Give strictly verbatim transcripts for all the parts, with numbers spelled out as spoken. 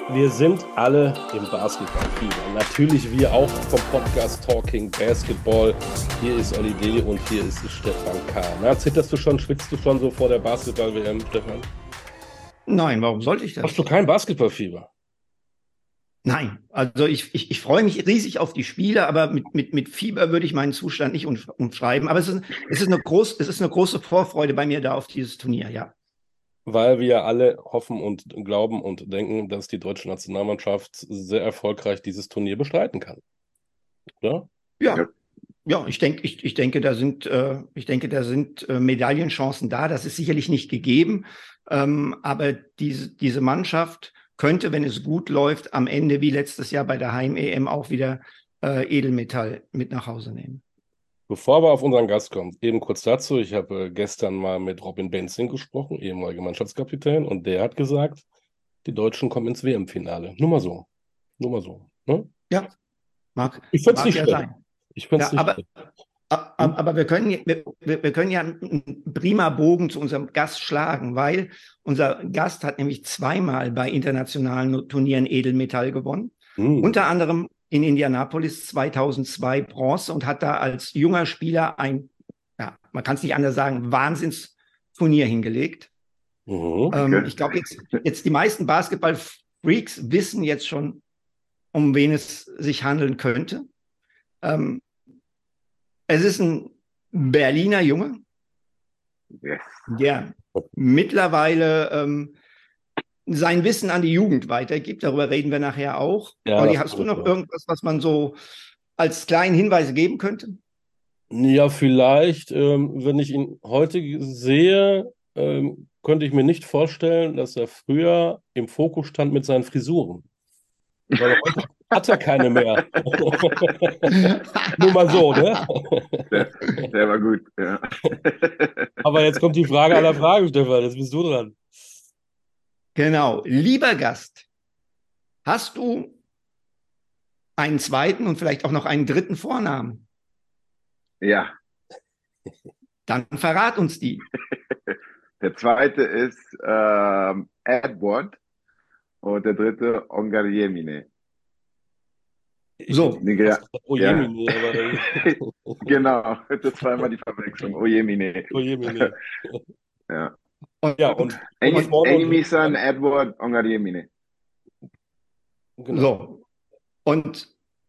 Wir sind alle im Basketballfieber. Natürlich wir auch vom Podcast Talking Basketball. Hier ist Olli D. und hier ist Stefan K. Na, zitterst du schon, schwitzt du schon so vor der Basketball-W M, Stefan? Nein, warum sollte ich das? Hast du kein Basketballfieber? Nein, also ich, ich, ich freue mich riesig auf die Spiele, aber mit, mit, mit Fieber würde ich meinen Zustand nicht umschreiben. Aber es ist, es ist eine groß, es ist eine große Vorfreude bei mir da auf dieses Turnier, ja. Weil wir alle hoffen und glauben und denken, dass die deutsche Nationalmannschaft sehr erfolgreich dieses Turnier bestreiten kann. Oder? Ja, ja, ja ich denke, ich, ich denke, da sind, äh, ich denke, da sind äh, Medaillenchancen da. Das ist sicherlich nicht gegeben. Ähm, aber diese, diese Mannschaft könnte, wenn es gut läuft, am Ende wie letztes Jahr bei der Heim-E M auch wieder äh, Edelmetall mit nach Hause nehmen. Bevor wir auf unseren Gast kommen, eben kurz dazu, ich habe äh, gestern mal mit Robin Benzing gesprochen, ehemaliger Mannschaftskapitän, und der hat gesagt, die Deutschen kommen ins W M-Finale. Nur mal so. Nur mal so. Ne? Ja, mag, Ich finde es mag nicht ja schlecht. sein. Ich finde es Ja, nicht aber, schlecht. Hm? aber wir können, wir, wir können ja einen prima Bogen zu unserem Gast schlagen, weil unser Gast hat nämlich zweimal bei internationalen Turnieren Edelmetall gewonnen. Hm. Unter anderem in Indianapolis zweitausendzwei Bronze und hat da als junger Spieler ein, ja, man kann es nicht anders sagen, Wahnsinnsturnier hingelegt. Mhm. Ähm, Okay. ich glaube, jetzt, jetzt die meisten Basketball-Freaks wissen jetzt schon, um wen es sich handeln könnte. Ähm, es ist ein Berliner Junge, Yes. der mittlerweile ähm, sein Wissen an die Jugend weitergibt. Darüber reden wir nachher auch. Ja, Olli, das hast du stimmt, noch ja. irgendwas, was man so als kleinen Hinweis geben könnte? Ja, vielleicht, ähm, wenn ich ihn heute sehe, ähm, könnte ich mir nicht vorstellen, dass er früher im Fokus stand mit seinen Frisuren. Weil heute hat er keine mehr. Nur mal so, ne? Der, der war gut, ja. Aber jetzt kommt die Frage aller Fragen, Stefan. Jetzt bist du dran. Genau. Lieber Gast, hast du einen zweiten und vielleicht auch noch einen dritten Vornamen? Ja, Dann verrat uns die. der zweite ist ähm, Edward und der dritte Ongariemine. Ich hätte So. Nigeria, fast gesagt, oh je, ja. Mini, aber Genau, das war immer die Verwechslung. Oyemine. oh je, Mini. Ja. Ja, Und, und, und Eni- vorne und hinten Enimi-san dran? Edward Ongariemine. Genau. so. Und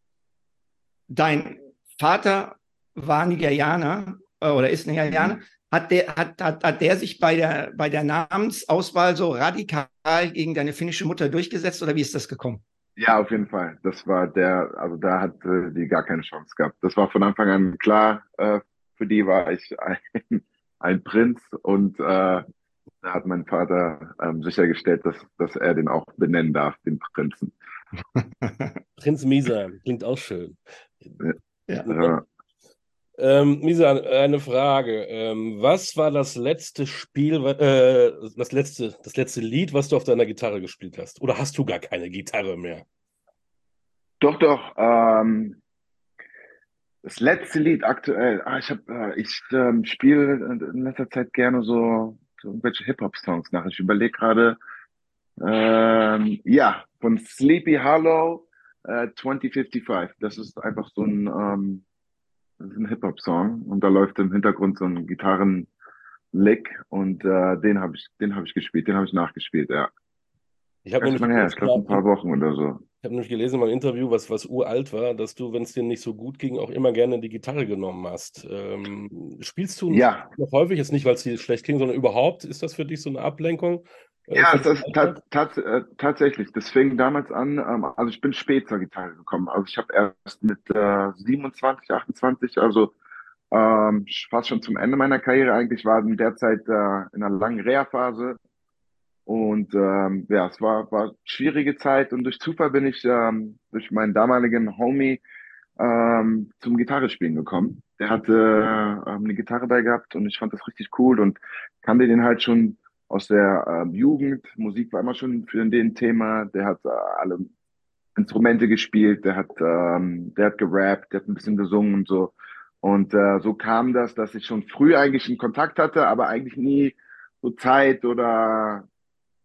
dein Vater war Nigerianer äh, oder ist Nigerianer. Mhm. Hat der, hat, hat, hat der sich bei der, bei der Namensauswahl so radikal gegen deine finnische Mutter durchgesetzt oder wie ist das gekommen? Ja, auf jeden Fall. Das war der, also da hat äh, die gar keine Chance gehabt. Das war von Anfang an klar. Äh, für die war ich ein, ein Prinz und äh, da hat mein Vater ähm, sichergestellt, dass, dass er den auch benennen darf, den Prinzen. Prinz Misan, klingt auch schön. Ja. Ja. Ähm, Misan, eine Frage. Ähm, was war das letzte Spiel, äh, das letzte, das letzte Lied, was du auf deiner Gitarre gespielt hast? Oder hast du gar keine Gitarre mehr? Doch, doch. Ähm, das letzte Lied aktuell. Ah, ich hab, äh, ich ähm, spiele in letzter Zeit gerne so, so irgendwelche Hip-Hop-Songs nach. Ich überlege gerade, ähm, ja, von Sleepy Hollow äh, zwanzig fünfundfünfzig. Das ist einfach so ein, ähm, das ist ein Hip-Hop-Song und da läuft im Hintergrund so ein Gitarrenlick und äh, den habe ich, den habe ich gespielt, den habe ich nachgespielt, ja. Ich habe Ganz nämlich lange her, gelesen, ich glaube mal ein paar in, Wochen oder so. ich habe nämlich gelesen in meinem Interview, was, was uralt war, dass du, wenn es dir nicht so gut ging, auch immer gerne die Gitarre genommen hast. Ähm, spielst du Ja, noch häufig, jetzt nicht, weil es dir schlecht ging, sondern überhaupt, ist das für dich so eine Ablenkung äh, ja, von es dem ist tat, Alltag? tat, äh, tatsächlich. Das fing damals an, ähm, also ich bin spät zur Gitarre gekommen. Also ich habe erst mit äh, siebenundzwanzig, achtundzwanzig, also ähm, fast schon zum Ende meiner Karriere eigentlich, war in der Zeit äh, in einer langen Reha-Phase. Und ähm, ja, es war, war schwierige Zeit und durch Zufall bin ich ähm, durch meinen damaligen Homie ähm, zum Gitarrespielen gekommen. Der hatte äh, ähm, eine Gitarre bei gehabt und ich fand das richtig cool und kannte den halt schon aus der ähm, Jugend. Musik war immer schon für den ein Thema. Der hat äh, alle Instrumente gespielt, der hat, ähm, der hat gerappt, der hat ein bisschen gesungen und so. Und äh, so kam das, dass ich schon früh eigentlich einen Kontakt hatte, aber eigentlich nie so Zeit oder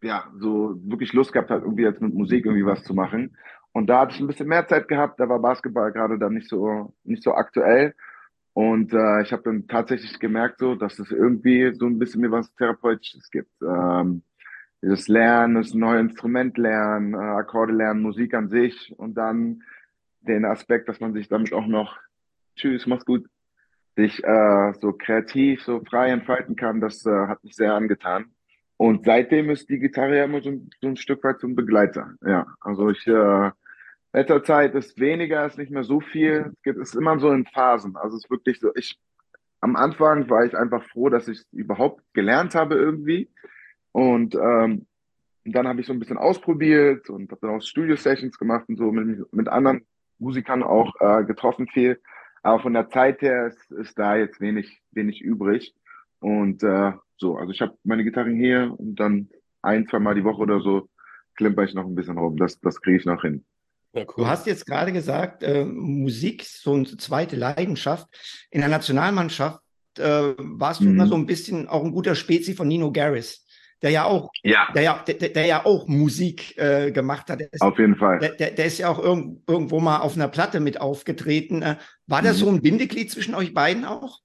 ja, so wirklich Lust gehabt hat, irgendwie jetzt mit Musik irgendwie was zu machen. Und da hatte ich ein bisschen mehr Zeit gehabt, da war Basketball gerade dann nicht so, nicht so aktuell. Und äh, ich habe dann tatsächlich gemerkt, so, dass es irgendwie so ein bisschen mir was Therapeutisches gibt. Ähm, das Lernen, das neue Instrument lernen, äh, Akkorde lernen, Musik an sich und dann den Aspekt, dass man sich damit auch noch, tschüss, mach's gut, sich äh, so kreativ, so frei entfalten kann, das äh, hat mich sehr angetan. Und seitdem ist die Gitarre ja immer so ein, so ein Stück weit so ein Begleiter. Ja, also ich, äh, letzter Zeit ist weniger, ist nicht mehr so viel. Es geht, ist immer so in Phasen. Also es ist wirklich so, ich, am Anfang war ich einfach froh, dass ich überhaupt gelernt habe irgendwie. Und ähm, dann habe ich so ein bisschen ausprobiert und habe dann auch Studio-Sessions gemacht und so mit, mit anderen Musikern auch äh, getroffen viel. Aber von der Zeit her ist, ist da jetzt wenig, wenig übrig. Und äh, so, also ich habe meine Gitarre hier und dann ein, zwei Mal die Woche oder so klimper ich noch ein bisschen rum. Das, das kriege ich noch hin. Ja, Du cool. hast jetzt gerade gesagt, äh, Musik, so eine zweite Leidenschaft. In der Nationalmannschaft äh, warst du immer so Mhm. ein bisschen auch ein guter Spezi von Nino Garris, der ja auch, Ja, der ja, der, der ja auch Musik äh, gemacht hat. Der ist, auf jeden Fall. der, der, der ist ja auch irgend, irgendwo mal auf einer Platte mit aufgetreten. Äh, war das so Mhm. ein Bindeglied zwischen euch beiden auch?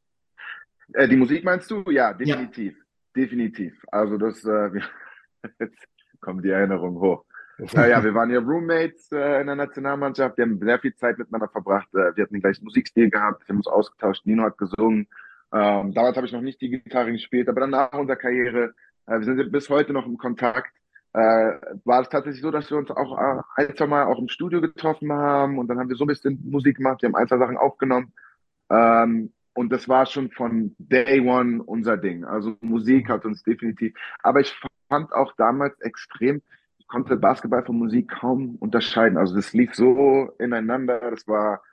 Äh, die Musik meinst du? Ja, Ja. definitiv. Definitiv. Also das, äh, jetzt kommen die Erinnerungen hoch. Äh, ja, wir waren ja Roommates äh, in der Nationalmannschaft. Wir haben sehr viel Zeit miteinander verbracht. Äh, wir hatten den gleichen Musikstil gehabt. Wir haben uns ausgetauscht. Nino hat gesungen. Ähm, damals habe ich noch nicht die Gitarre gespielt, aber dann nach unserer Karriere, äh, wir sind bis heute noch im Kontakt. Äh, war es tatsächlich so, dass wir uns auch äh, ein, zwei Mal auch im Studio getroffen haben und dann haben wir so ein bisschen Musik gemacht. Wir haben ein, zwei Sachen aufgenommen. Ähm, und das war schon von Day One unser Ding. Also Musik hat uns definitiv. Aber ich fand auch damals extrem, ich konnte Basketball von Musik kaum unterscheiden. Also das lief so ineinander. Das war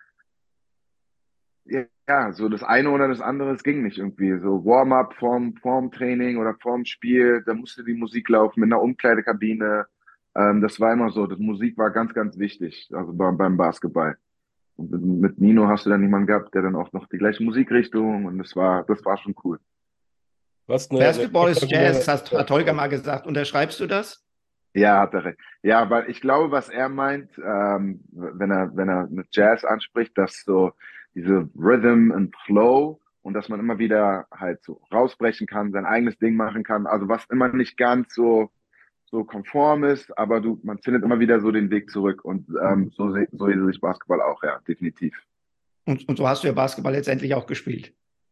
ja so das eine oder das andere. Es ging nicht irgendwie. So Warm-up vorm, vorm Training oder vorm Spiel. Da musste die Musik laufen in der Umkleidekabine. Ähm, das war immer so. Das Musik war ganz, ganz wichtig. Also beim, beim Basketball. Und mit mit Nino hast du dann jemanden gehabt, der dann auch noch die gleiche Musikrichtung und das war, das war schon cool. Was eine, eine Basketball ist Jazz, spektakuläre hast, hat Holger Kombination. mal gesagt. Unterschreibst du das? Ja, hat er recht. Ja, weil ich glaube, was er meint, ähm, wenn er, wenn er mit Jazz anspricht, dass so diese Rhythm and Flow und dass man immer wieder halt so rausbrechen kann, sein eigenes Ding machen kann. Also was immer nicht ganz so, so konform ist, aber du, man findet immer wieder so den Weg zurück und ähm, so, se- so sehe ich Basketball auch, ja, definitiv. Und, und so hast du ja Basketball letztendlich auch gespielt.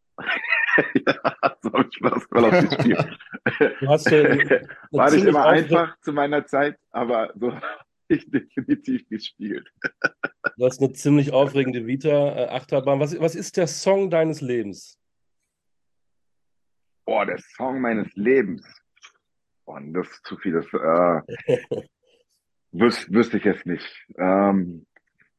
Ja, so habe ich Basketball auch gespielt. Du hast äh, eine War nicht ziemlich immer aufre einfach zu meiner Zeit, aber so habe ich definitiv gespielt. du hast eine ziemlich aufregende Vita, äh, Achterbahn. Was, was ist der Song deines Lebens? Boah, der Song meines Lebens. Boah, das ist zu viel. Das äh, wüs wüsste ich jetzt nicht. Ähm,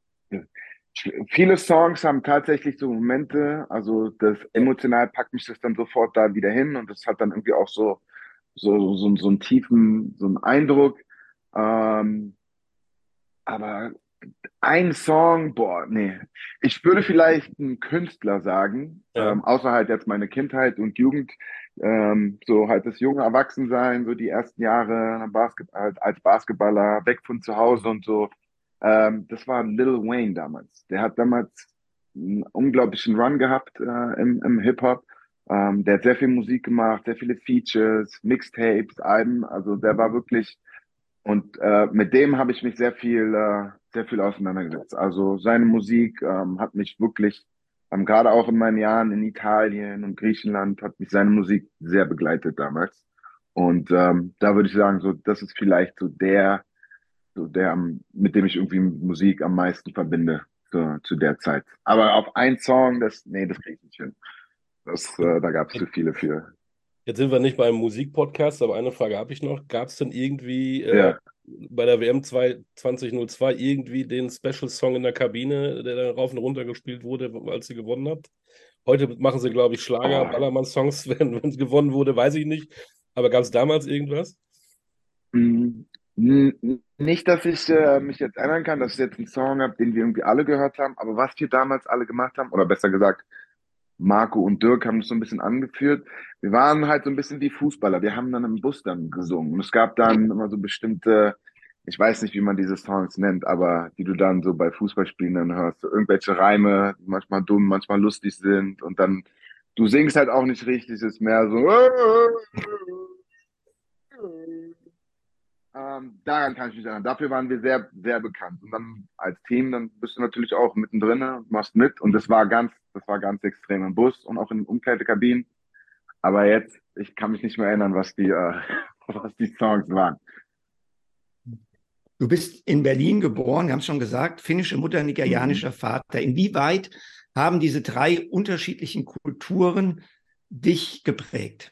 viele Songs haben tatsächlich so Momente, also das Ja. emotional packt mich das dann sofort da wieder hin und das hat dann irgendwie auch so, so, so, so einen tiefen, so einen Eindruck. Ähm, aber ein Song, boah, nee. Ich würde vielleicht einen Künstler sagen, Ja. ähm, außer halt jetzt meine Kindheit und Jugend, ähm, so halt das junge Erwachsensein, so die ersten Jahre Basket halt als Basketballer, weg von zu Hause und so. Ähm, das war Lil Wayne damals. Der hat damals einen unglaublichen Run gehabt äh, im, im Hip-Hop. Ähm, der hat sehr viel Musik gemacht, sehr viele Features, Mixtapes, Alben. Also der war wirklich und äh, mit dem habe ich mich sehr viel, äh, sehr viel auseinandergesetzt. Also seine Musik ähm, hat mich wirklich, ähm, gerade auch in meinen Jahren in Italien und Griechenland, hat mich seine Musik sehr begleitet damals. Und ähm, da würde ich sagen, so das ist vielleicht so der, so der, am- mit dem ich irgendwie Musik am meisten verbinde zu, zu der Zeit. Aber auf einen Song, das, nee, das kriege ich nicht hin. Das, äh, da gab es zu viele für. Jetzt sind wir nicht beim Musikpodcast, aber eine Frage habe ich noch. Gab es denn irgendwie äh, Ja. bei der W M zwanzig null zwei irgendwie den Special-Song in der Kabine, der dann rauf und runter gespielt wurde, als sie gewonnen habt? Heute machen sie, glaube ich, Schlager, Oh. Ballermann-Songs, wenn wenn es gewonnen wurde, weiß ich nicht. Aber gab es damals irgendwas? Mm, n- Nicht, dass ich äh, mich jetzt erinnern kann, dass ich jetzt einen Song habe, den wir irgendwie alle gehört haben, aber was wir damals alle gemacht haben, oder besser gesagt, Marco und Dirk haben das so ein bisschen angeführt. Wir waren halt so ein bisschen wie Fußballer. Wir haben dann im Bus dann gesungen. Und es gab dann immer so bestimmte, ich weiß nicht, wie man diese Songs nennt, aber die du dann so bei Fußballspielen dann hörst. So irgendwelche Reime, die manchmal dumm, manchmal lustig sind. Und dann, du singst halt auch nicht richtig, es ist mehr so. Ähm, daran kann ich mich erinnern. Dafür waren wir sehr, sehr bekannt. Und dann als Team, dann bist du natürlich auch mittendrin und machst mit. Und das war ganz, das war ganz extrem im Bus und auch in Umkleidekabinen. Aber jetzt, ich kann mich nicht mehr erinnern, was die, äh, was die Songs waren. Du bist in Berlin geboren, wir haben es schon gesagt, finnische Mutter, nigerianischer Mhm. Vater. Inwieweit haben diese drei unterschiedlichen Kulturen dich geprägt?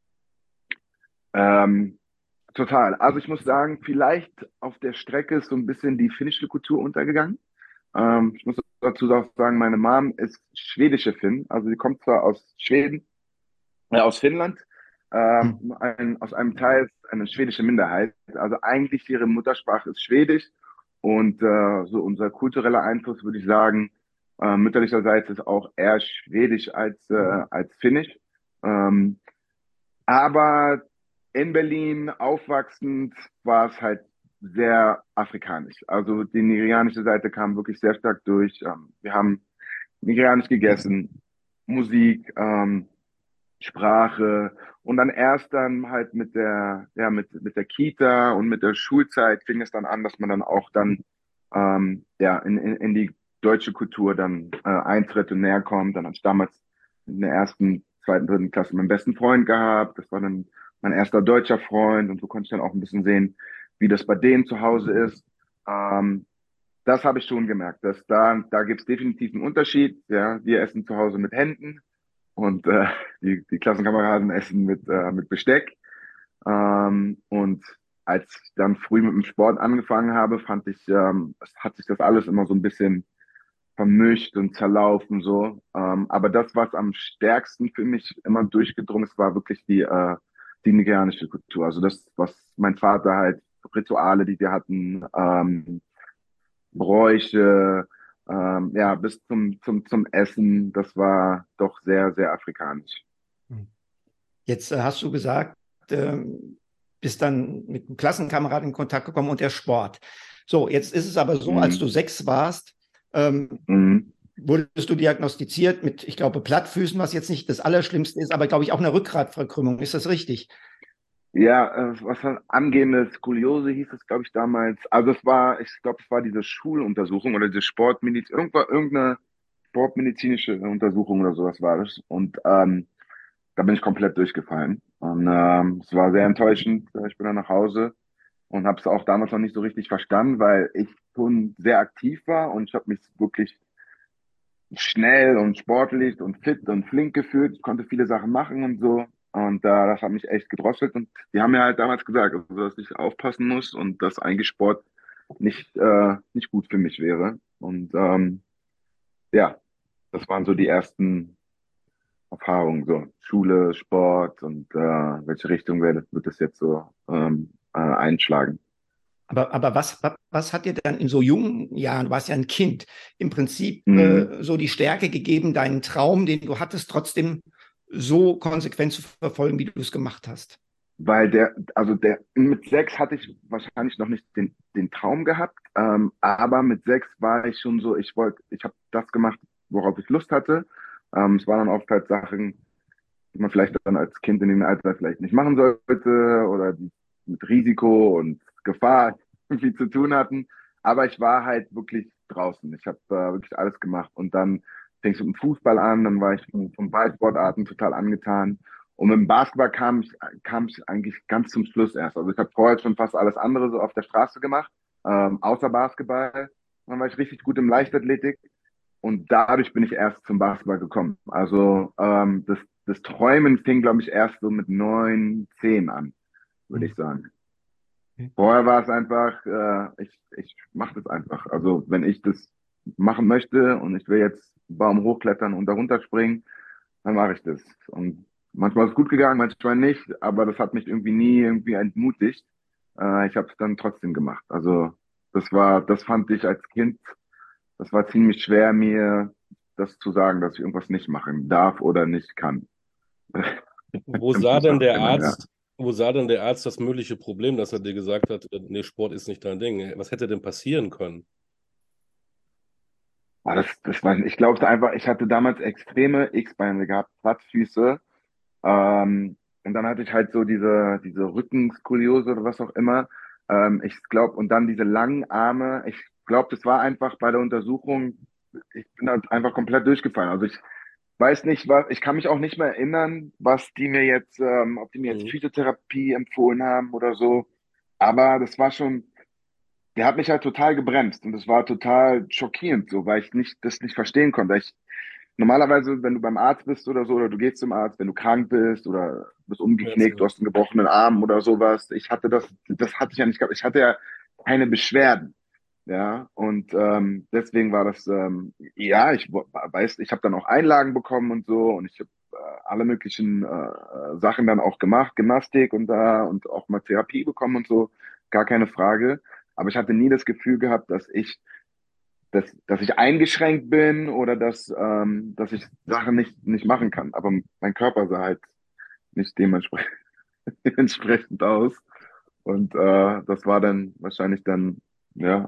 Ähm, Total. Also ich muss sagen, vielleicht auf der Strecke ist so ein bisschen die finnische Kultur untergegangen. Ähm, ich muss dazu auch sagen, meine Mom ist schwedische Finn. Also sie kommt zwar aus Schweden, äh, aus Finnland, Hm. ähm, ein, aus einem Teil eine schwedische Minderheit. Also eigentlich ihre Muttersprache ist Schwedisch und äh, so unser kultureller Einfluss, würde ich sagen, äh, mütterlicherseits ist auch eher Schwedisch als, äh, als Finnisch. Ähm, aber in Berlin aufwachsend war es halt sehr afrikanisch. Also die nigerianische Seite kam wirklich sehr stark durch. Ähm, wir haben nigerianisch gegessen, Musik, ähm, Sprache und dann erst dann halt mit der, ja, mit, mit der Kita und mit der Schulzeit fing es dann an, dass man dann auch dann, ähm, ja, in, in, in die deutsche Kultur dann äh, eintritt und näher kommt. Dann hatte ich damals in der ersten, zweiten, dritten Klasse meinen besten Freund gehabt. Das war dann mein erster deutscher Freund und so konnte ich dann auch ein bisschen sehen, wie das bei denen zu Hause ist. Ähm, Das habe ich schon gemerkt, dass da, da gibt es definitiv einen Unterschied. Ja, wir essen zu Hause mit Händen und äh, die, die Klassenkameraden essen mit, äh, mit Besteck. Ähm, und als ich dann früh mit dem Sport angefangen habe, fand ich, ähm, es hat sich das alles immer so ein bisschen vermischt und zerlaufen so. Ähm, aber das, was am stärksten für mich immer durchgedrungen ist, war wirklich die, äh, die nigerianische Kultur. Also das, was mein Vater halt, Rituale, die wir hatten, ähm, Bräuche, ähm, ja, bis zum, zum, zum Essen, das war doch sehr, sehr afrikanisch. Jetzt äh, hast du gesagt, ähm, bist dann mit einem Klassenkameraden in Kontakt gekommen und der Sport. So, jetzt ist es aber so, als Mhm. du sechs warst, ähm, Mhm. wurdest du diagnostiziert mit, ich glaube, Plattfüßen, was jetzt nicht das Allerschlimmste ist, aber glaube ich auch eine Rückgratverkrümmung. Ist das richtig? Ja, äh, was war angehende Skoliose hieß es, glaube ich, damals. Also es war, ich glaube, es war diese Schuluntersuchung oder diese Sportmediz, irgendwa- irgendeine sportmedizinische Untersuchung oder sowas war das. Und ähm, da bin ich komplett durchgefallen. Und ähm, es war sehr enttäuschend. Ich bin dann nach Hause und habe es auch damals noch nicht so richtig verstanden, weil ich schon sehr aktiv war und ich habe mich wirklich schnell und sportlich und fit und flink gefühlt. Ich konnte viele Sachen machen und so. Und äh, das hat mich echt gedrosselt. Und die haben mir halt damals gesagt, also, dass ich aufpassen muss und dass eigentlich Sport nicht, äh, nicht gut für mich wäre. Und ähm, ja, das waren so die ersten Erfahrungen. So Schule, Sport und äh, welche Richtung wird, wird das jetzt so ähm, äh, einschlagen. Aber, aber was, was, was hat dir dann in so jungen Jahren, du warst ja ein Kind, im Prinzip Mhm. äh, so die Stärke gegeben, deinen Traum, den du hattest, trotzdem so konsequent zu verfolgen, wie du es gemacht hast? Weil der, also der, mit sechs hatte ich wahrscheinlich noch nicht den, den Traum gehabt, ähm, aber mit sechs war ich schon so, ich wollte, ich habe das gemacht, worauf ich Lust hatte. Ähm, es waren dann oft halt Sachen, die man vielleicht dann als Kind in dem Alter vielleicht nicht machen sollte oder die mit Risiko und Gefahr irgendwie zu tun hatten. Aber ich war halt wirklich draußen. Ich habe äh, wirklich alles gemacht. Und dann fing es mit dem Fußball an, dann war ich von, von Ballsportarten total angetan. Und mit dem Basketball kam ich, kam ich eigentlich ganz zum Schluss erst. Also ich habe vorher schon fast alles andere so auf der Straße gemacht, ähm, außer Basketball. Dann war ich richtig gut im Leichtathletik. Und dadurch bin ich erst zum Basketball gekommen. Also ähm, das, das Träumen fing, glaube ich, erst so mit neun, zehn an, würde Hm. ich sagen. Okay. Vorher war es einfach, äh, ich, ich mache das einfach. Also wenn ich das machen möchte und ich will jetzt einen Baum hochklettern und darunter springen, dann mache ich das. Und manchmal ist es gut gegangen, manchmal nicht, aber das hat mich irgendwie nie irgendwie entmutigt. Äh, ich habe es dann trotzdem gemacht. Also das war, das fand ich als Kind, das war ziemlich schwer, mir das zu sagen, dass ich irgendwas nicht machen darf oder nicht kann. Wo Im sah denn der Fußballtrainer, ja. Arzt, wo sah denn der Arzt das mögliche Problem, dass er dir gesagt hat, äh, nee, Sport ist nicht dein Ding? Was hätte denn passieren können? Aber das, das war, ich glaube einfach, ich hatte damals extreme X-Beine gehabt, Plattfüße. Ähm, und dann hatte ich halt so diese, diese Rückenskoliose oder was auch immer. Ähm, ich glaube, und dann diese langen Arme. Ich glaube, das war einfach bei der Untersuchung, ich bin halt einfach komplett durchgefallen. Also ich weiß nicht, was, ich kann mich auch nicht mehr erinnern, was die mir jetzt, ähm, ob die mir jetzt Mhm. Physiotherapie empfohlen haben oder so. Aber das war schon, der hat mich halt total gebremst und das war total schockierend so, weil ich nicht, das nicht verstehen konnte. Ich, normalerweise, wenn du beim Arzt bist oder so, oder du gehst zum Arzt, wenn du krank bist oder bist umgeknickt, du Schmerzen. hast einen gebrochenen Arm oder sowas. Ich hatte das, das hatte ich ja nicht gehabt. Ich hatte ja keine Beschwerden. Ja, und ähm, deswegen war das, ähm, ja, ich wo- weiß, ich habe dann auch Einlagen bekommen und so und ich habe äh, alle möglichen äh, äh, Sachen dann auch gemacht, Gymnastik und da und auch mal Therapie bekommen und so, gar keine Frage. Aber ich hatte nie das Gefühl gehabt, dass ich, dass, dass ich eingeschränkt bin oder dass, ähm, dass ich Sachen nicht, nicht machen kann. Aber mein Körper sah halt nicht dementsprechend entsprechend aus. Und äh, das war dann wahrscheinlich dann, ja,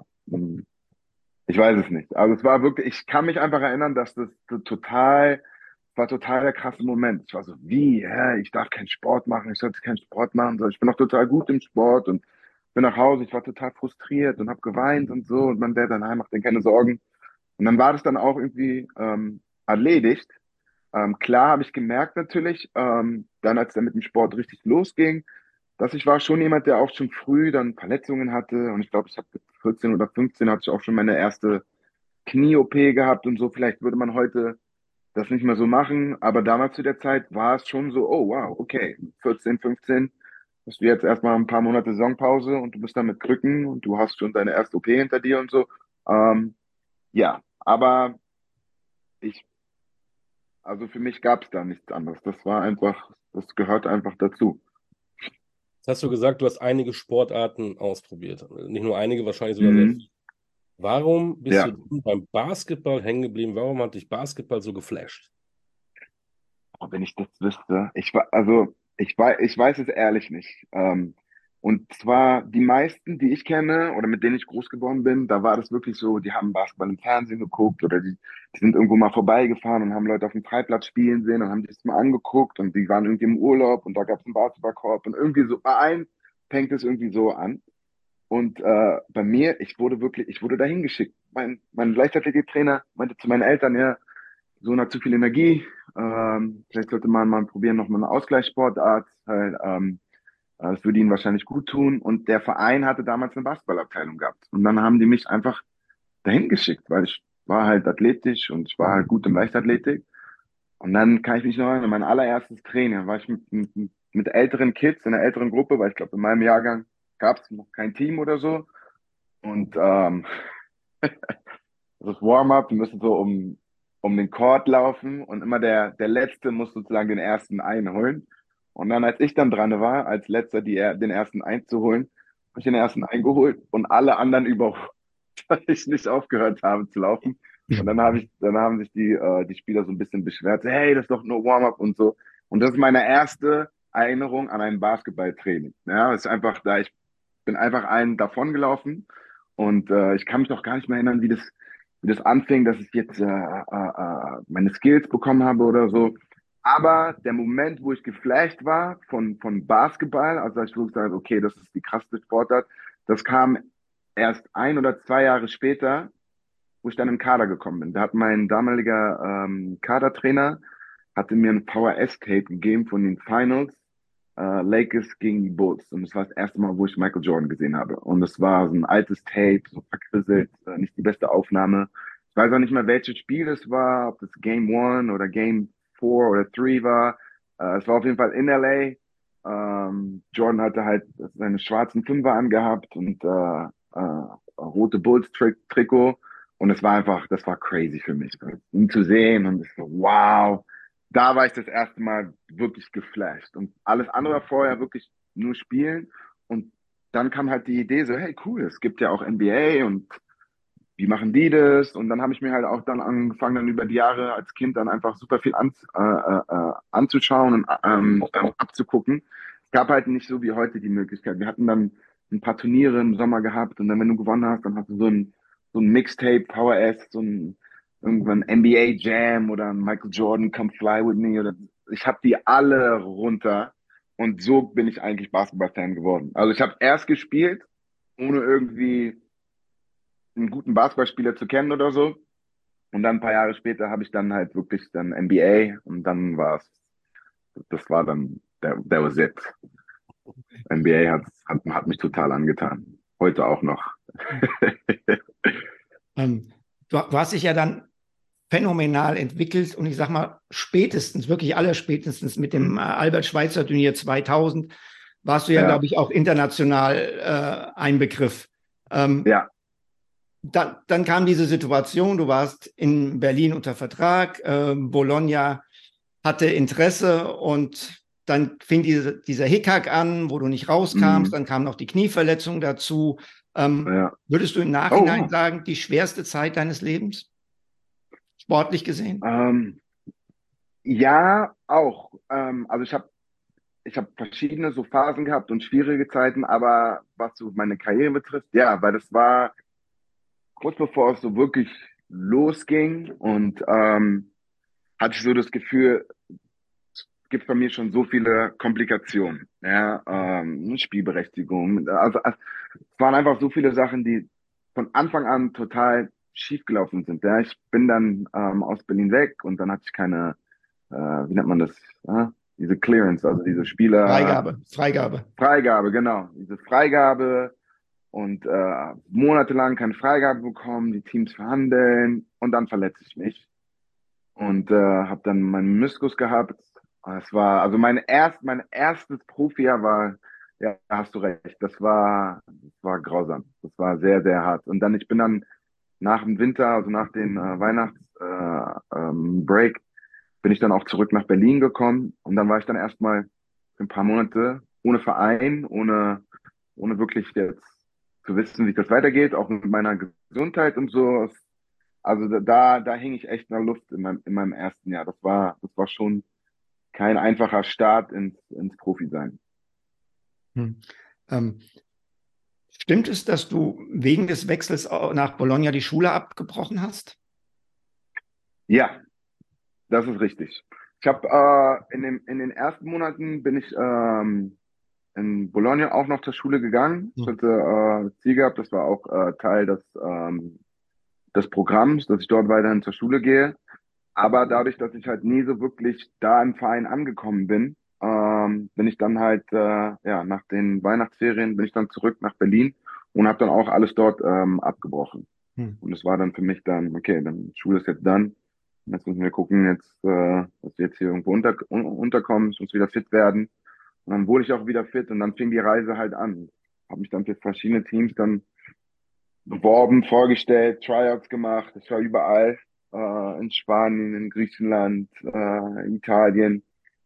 ich weiß es nicht. Also es war wirklich, ich kann mich einfach erinnern, dass das so total, war total der krasse Moment. Ich war so, wie, hä, ich darf keinen Sport machen, ich sollte keinen Sport machen. So, ich bin noch total gut im Sport und bin nach Hause, ich war total frustriert und habe geweint und so. Und mein Dad dann, nein, mach dir keine Sorgen. Und dann war das dann auch irgendwie ähm, erledigt. Ähm, klar habe ich gemerkt natürlich, ähm, dann als der mit dem Sport richtig losging, dass ich war schon jemand, der auch schon früh dann Verletzungen hatte. Und ich glaube, ich habe mit vierzehn oder fünfzehn hatte ich auch schon meine erste Knie-O P gehabt und so. Vielleicht würde man heute das nicht mehr so machen. Aber damals zu der Zeit war es schon so, oh wow, okay, vierzehn, fünfzehn, hast du jetzt erstmal ein paar Monate Saisonpause und du bist dann mit Krücken und du hast schon deine erste O P hinter dir und so. Ähm, ja, aber ich, also für mich gab es da nichts anderes. Das war einfach, das gehört einfach dazu. Jetzt hast du gesagt, du hast einige Sportarten ausprobiert. Nicht nur einige, wahrscheinlich sogar sehr Mhm. viele. Warum bist du Ja. dann beim Basketball hängen geblieben? Warum hat dich Basketball so geflasht? Oh, wenn ich das wüsste, ich war, also ich weiß, ich weiß es ehrlich nicht. Ähm, und zwar die meisten, die ich kenne oder mit denen ich groß geworden bin, da war das wirklich so, die haben Basketball im Fernsehen geguckt oder die, die sind irgendwo mal vorbeigefahren und haben Leute auf dem Freiplatz spielen sehen und haben sich das mal angeguckt und die waren irgendwie im Urlaub und da gab es einen Basketballkorb und irgendwie so, bei allen fängt es irgendwie so an. Und äh, bei mir, ich wurde wirklich, ich wurde dahin geschickt. Mein, mein Leichtathletiktrainer meinte zu meinen Eltern, ja, Sohn hat zu viel Energie. Ähm, vielleicht sollte man mal probieren, nochmal eine Ausgleichssportart. Weil, ähm, äh, das würde ihnen wahrscheinlich gut tun. Und der Verein hatte damals eine Basketballabteilung gehabt. Und dann haben die mich einfach dahin geschickt, weil ich war halt athletisch und ich war halt gut im Leichtathletik. Und dann kann ich mich noch erinnern, mein allererstes Training, war ich mit, mit, mit älteren Kids in einer älteren Gruppe, weil ich glaube, in meinem Jahrgang gab es noch kein Team oder so. Und ähm, das Warm-up, wir müssen so um, um den Court laufen und immer der, der Letzte muss sozusagen den ersten einholen. Und dann, als ich dann dran war, als Letzter die, den ersten einzuholen, habe ich den ersten eingeholt und alle anderen überholt, weil ich nicht aufgehört habe zu laufen. Und dann habe ich, dann haben sich die, äh, die Spieler so ein bisschen beschwert, so, hey, das ist doch nur Warm-up und so. Und das ist meine erste Erinnerung an ein Basketballtraining. Ja, es ist einfach da, ich bin einfach einen davongelaufen und äh, ich kann mich auch gar nicht mehr erinnern, wie das, wie das anfing, dass ich jetzt äh, äh, äh, meine Skills bekommen habe oder so. Aber der Moment, wo ich geflasht war von, von Basketball, also als ich wirklich gesagt, okay, das ist die krasseste Sportart, das kam erst ein oder zwei Jahre später, wo ich dann im Kader gekommen bin. Da hat mein damaliger ähm, Kadertrainer hatte mir ein V H S-Tape gegeben von den Finals äh, Lakers gegen die Bulls. Und das war das erste Mal, wo ich Michael Jordan gesehen habe. Und es war so ein altes Tape, so verkrisselt, äh, nicht die beste Aufnahme. Ich weiß auch nicht mehr, welches Spiel es war, ob das Game One oder Game Four oder Three war. Äh, es war auf jeden Fall in L A. Ähm, Jordan hatte halt seine schwarzen Fünfer angehabt und äh, äh, rote Bulls-Trikot. Und es war einfach, das war crazy für mich, ihn zu sehen. Und ich so, wow, da war ich das erste Mal wirklich geflasht. Und alles andere war vorher wirklich nur spielen. Und dann kam halt die Idee so, hey, cool, es gibt ja auch N B A und wie machen die das? Und dann habe ich mir halt auch dann angefangen, dann über die Jahre als Kind dann einfach super viel an, äh, äh, anzuschauen und ähm, ähm, abzugucken. Es gab halt nicht so wie heute die Möglichkeit. Wir hatten dann ein paar Turniere im Sommer gehabt und dann, wenn du gewonnen hast, dann hast du so ein, so ein Mixtape, Power S, so ein irgendwann N B A Jam oder Michael Jordan, Come Fly With Me. Oder ich habe die alle runter und so bin ich eigentlich Basketball-Fan geworden. Also ich habe erst gespielt, ohne irgendwie einen guten Basketballspieler zu kennen oder so. Und dann ein paar Jahre später habe ich dann halt wirklich dann N B A und dann war es, das war dann, that, that was it. N B A hat, hat, hat mich total angetan. Heute auch noch. Ähm, du, du hast dich ja dann phänomenal entwickelt und ich sag mal, spätestens, wirklich allerspätestens mit dem äh, Albert-Schweitzer-Turnier zweitausend warst du ja, Ja, glaube ich, auch international äh, ein Begriff. Ähm, ja, dann, dann kam diese Situation, du warst in Berlin unter Vertrag, äh, Bologna hatte Interesse und dann fing diese, dieser Hickhack an, wo du nicht rauskamst, mm, dann kam noch die Knieverletzung dazu. Ähm, ja. würdest du im Oh, Nachhinein wow. sagen, die schwerste Zeit deines Lebens, sportlich gesehen? Ähm, ja, auch. Ähm, also ich habe ich habe verschiedene so Phasen gehabt und schwierige Zeiten, aber was so meine Karriere betrifft, ja, weil das war kurz bevor es so wirklich losging und ähm, hatte ich so das Gefühl, es gibt bei mir schon so viele Komplikationen, ja, ähm, Spielberechtigung, also also, es waren einfach so viele Sachen, die von Anfang an total schief gelaufen sind. Ja, ich bin dann ähm, aus Berlin weg und dann hatte ich keine, äh, wie nennt man das, ja? Diese Clearance, also diese Spieler Freigabe, Freigabe. Freigabe, genau, diese Freigabe und äh, monatelang keine Freigabe bekommen, die Teams verhandeln und dann verletze ich mich und äh, habe dann meinen Meniskus gehabt. Es war, also mein erst, mein erstes Profijahr war, ja, da hast du recht, das war, das war grausam. Das war sehr, sehr hart. Und dann, ich bin dann nach dem Winter, also nach dem äh, Weihnachts äh, ähm, Break, bin ich dann auch zurück nach Berlin gekommen und dann war ich dann erstmal für ein paar Monate ohne Verein, ohne, ohne wirklich jetzt zu wissen, wie das weitergeht, auch mit meiner Gesundheit und so. Also da, da hing ich echt in der Luft in meinem, in meinem ersten Jahr. Das war, das war schon kein einfacher Start ins, ins Profi-Sein. Hm. Ähm, stimmt es, dass du wegen des Wechsels nach Bologna die Schule abgebrochen hast? Ja, das ist richtig. Ich habe äh, in den, in den ersten Monaten bin ich ähm, in Bologna auch noch zur Schule gegangen. Ich Hm. hatte äh, Ziel gehabt, das war auch äh, Teil des, ähm, des Programms, dass ich dort weiterhin zur Schule gehe. Aber dadurch, dass ich halt nie so wirklich da im Verein angekommen bin, ähm, bin ich dann halt, äh, ja, nach den Weihnachtsferien bin ich dann zurück nach Berlin und habe dann auch alles dort ähm, abgebrochen. Hm. Und es war dann für mich dann, okay, dann Schule ist jetzt dann. Jetzt müssen wir gucken, jetzt, äh, dass wir jetzt hier irgendwo unter, un, unterkommen, ich muss wieder fit werden. Und dann wurde ich auch wieder fit und dann fing die Reise halt an. Habe mich dann für verschiedene Teams dann beworben, vorgestellt, Tryouts gemacht. Ich war überall, äh, in Spanien, in Griechenland, äh, Italien.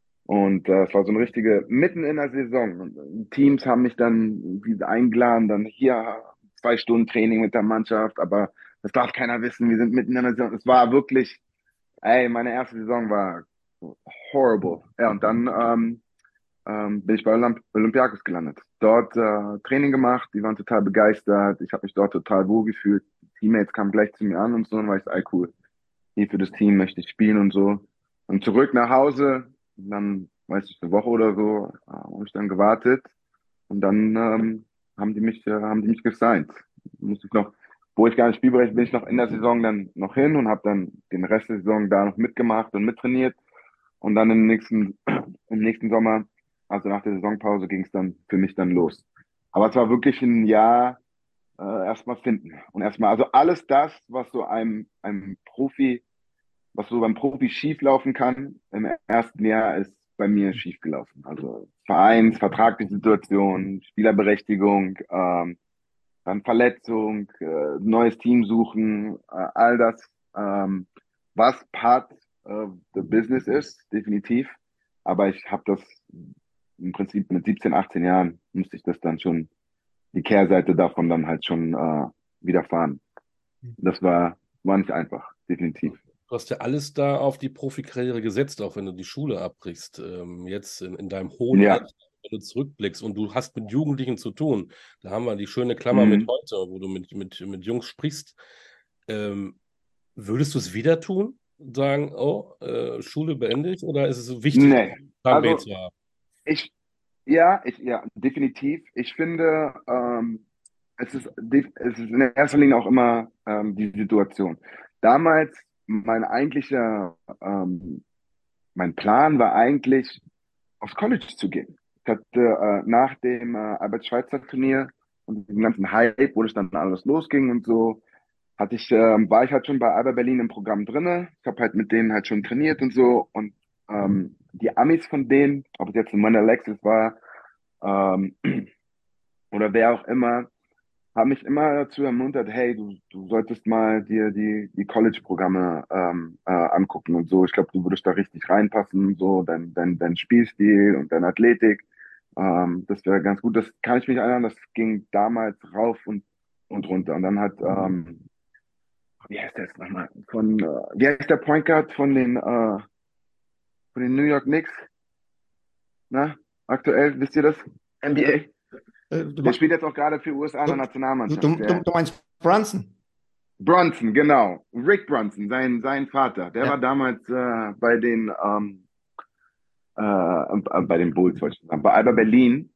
Und äh, es war so eine richtige, mitten in der Saison. Und, äh, Teams haben mich dann wieder eingeladen, dann hier zwei Stunden Training mit der Mannschaft, aber das darf keiner wissen, wir sind mitten in der Saison. Es war wirklich, ey, meine erste Saison war horrible. Ja, und dann ähm, ähm, bin ich bei Olymp Olympiakos gelandet. Dort äh, Training gemacht, die waren total begeistert. Ich habe mich dort total wohl gefühlt. Die Teammates kamen gleich zu mir an und so, und war ich so, ey, cool, hier für das Team möchte ich spielen und so. Und zurück nach Hause, und dann, weiß ich, eine Woche oder so, äh, habe ich dann gewartet und dann ähm, haben die mich, äh, haben die mich gesigned. Musste ich noch, wo ich gar nicht spielberechtigt bin, ich noch in der Saison dann noch hin und habe dann den Rest der Saison da noch mitgemacht und mittrainiert. Und dann im nächsten, im nächsten Sommer, also nach der Saisonpause, ging es dann für mich dann los. Aber es war wirklich ein Jahr, äh, erstmal finden. Und erstmal, also alles das, was so einem, einem Profi, was so beim Profi schief laufen kann, im ersten Jahr ist bei mir schief gelaufen. Also Vereins, vertragliche Situation, Spielerberechtigung, ähm, dann Verletzung, äh, neues Team suchen, äh, all das, ähm, was Part of the Business ist, definitiv. Aber ich habe das im Prinzip mit siebzehn, achtzehn Jahren musste ich das dann schon, die Kehrseite davon dann halt schon äh, widerfahren. Das war, war nicht einfach, definitiv. Du hast ja alles da auf die Profikarriere gesetzt, auch wenn du die Schule abbrichst. Ähm, jetzt in, in deinem hohen Ja. Alter, wenn du zurückblickst und du hast mit Jugendlichen zu tun. Da haben wir die schöne Klammer mit Mhm. heute, wo du mit, mit, mit Jungs sprichst. Ähm, würdest du es wieder tun? Sagen, oh, äh, Schule beende ich? Oder ist es wichtig, auch Nee. einen Plan B Also zu haben? ich, ja, ich, ja, definitiv. Ich finde, ähm, es ist, def- es ist in erster Linie auch immer ähm, die Situation. Damals, mein eigentlicher, ähm, mein Plan war eigentlich, aufs College zu gehen. Ich hatte äh, nach dem äh, Albert-Schweitzer-Turnier und dem ganzen Hype, wo das dann alles losging und so, hatte ich, ähm, war ich halt schon bei Alba Berlin im Programm drinne. Ich habe halt mit denen halt schon trainiert und so. Und ähm, die Amis von denen, ob es jetzt ein Mann Alexis war ähm, oder wer auch immer, haben mich immer dazu ermuntert, hey, du, du solltest mal dir die, die College-Programme ähm, äh, angucken und so. Ich glaube, du würdest da richtig reinpassen, so dein, dein, dein Spielstil und deine Athletik. Ähm, das wäre ganz gut. Das kann ich mich erinnern, das ging damals rauf und, und runter. Und dann hat ähm, wie heißt der jetzt nochmal? Von, äh, wie heißt der Point Guard von den, äh, von den New York Knicks? Na, aktuell, wisst ihr das? N B A? Äh, du, Der ma- spielt jetzt auch gerade für U S A in der du, du, Nationalmannschaft. du, Der du meinst Brunson? Brunson, genau. Rick Brunson, sein, sein Vater. Der war Ja. damals äh, bei den, ähm, äh, äh, bei den Bulls, wollte ich sagen, bei Alba Berlin.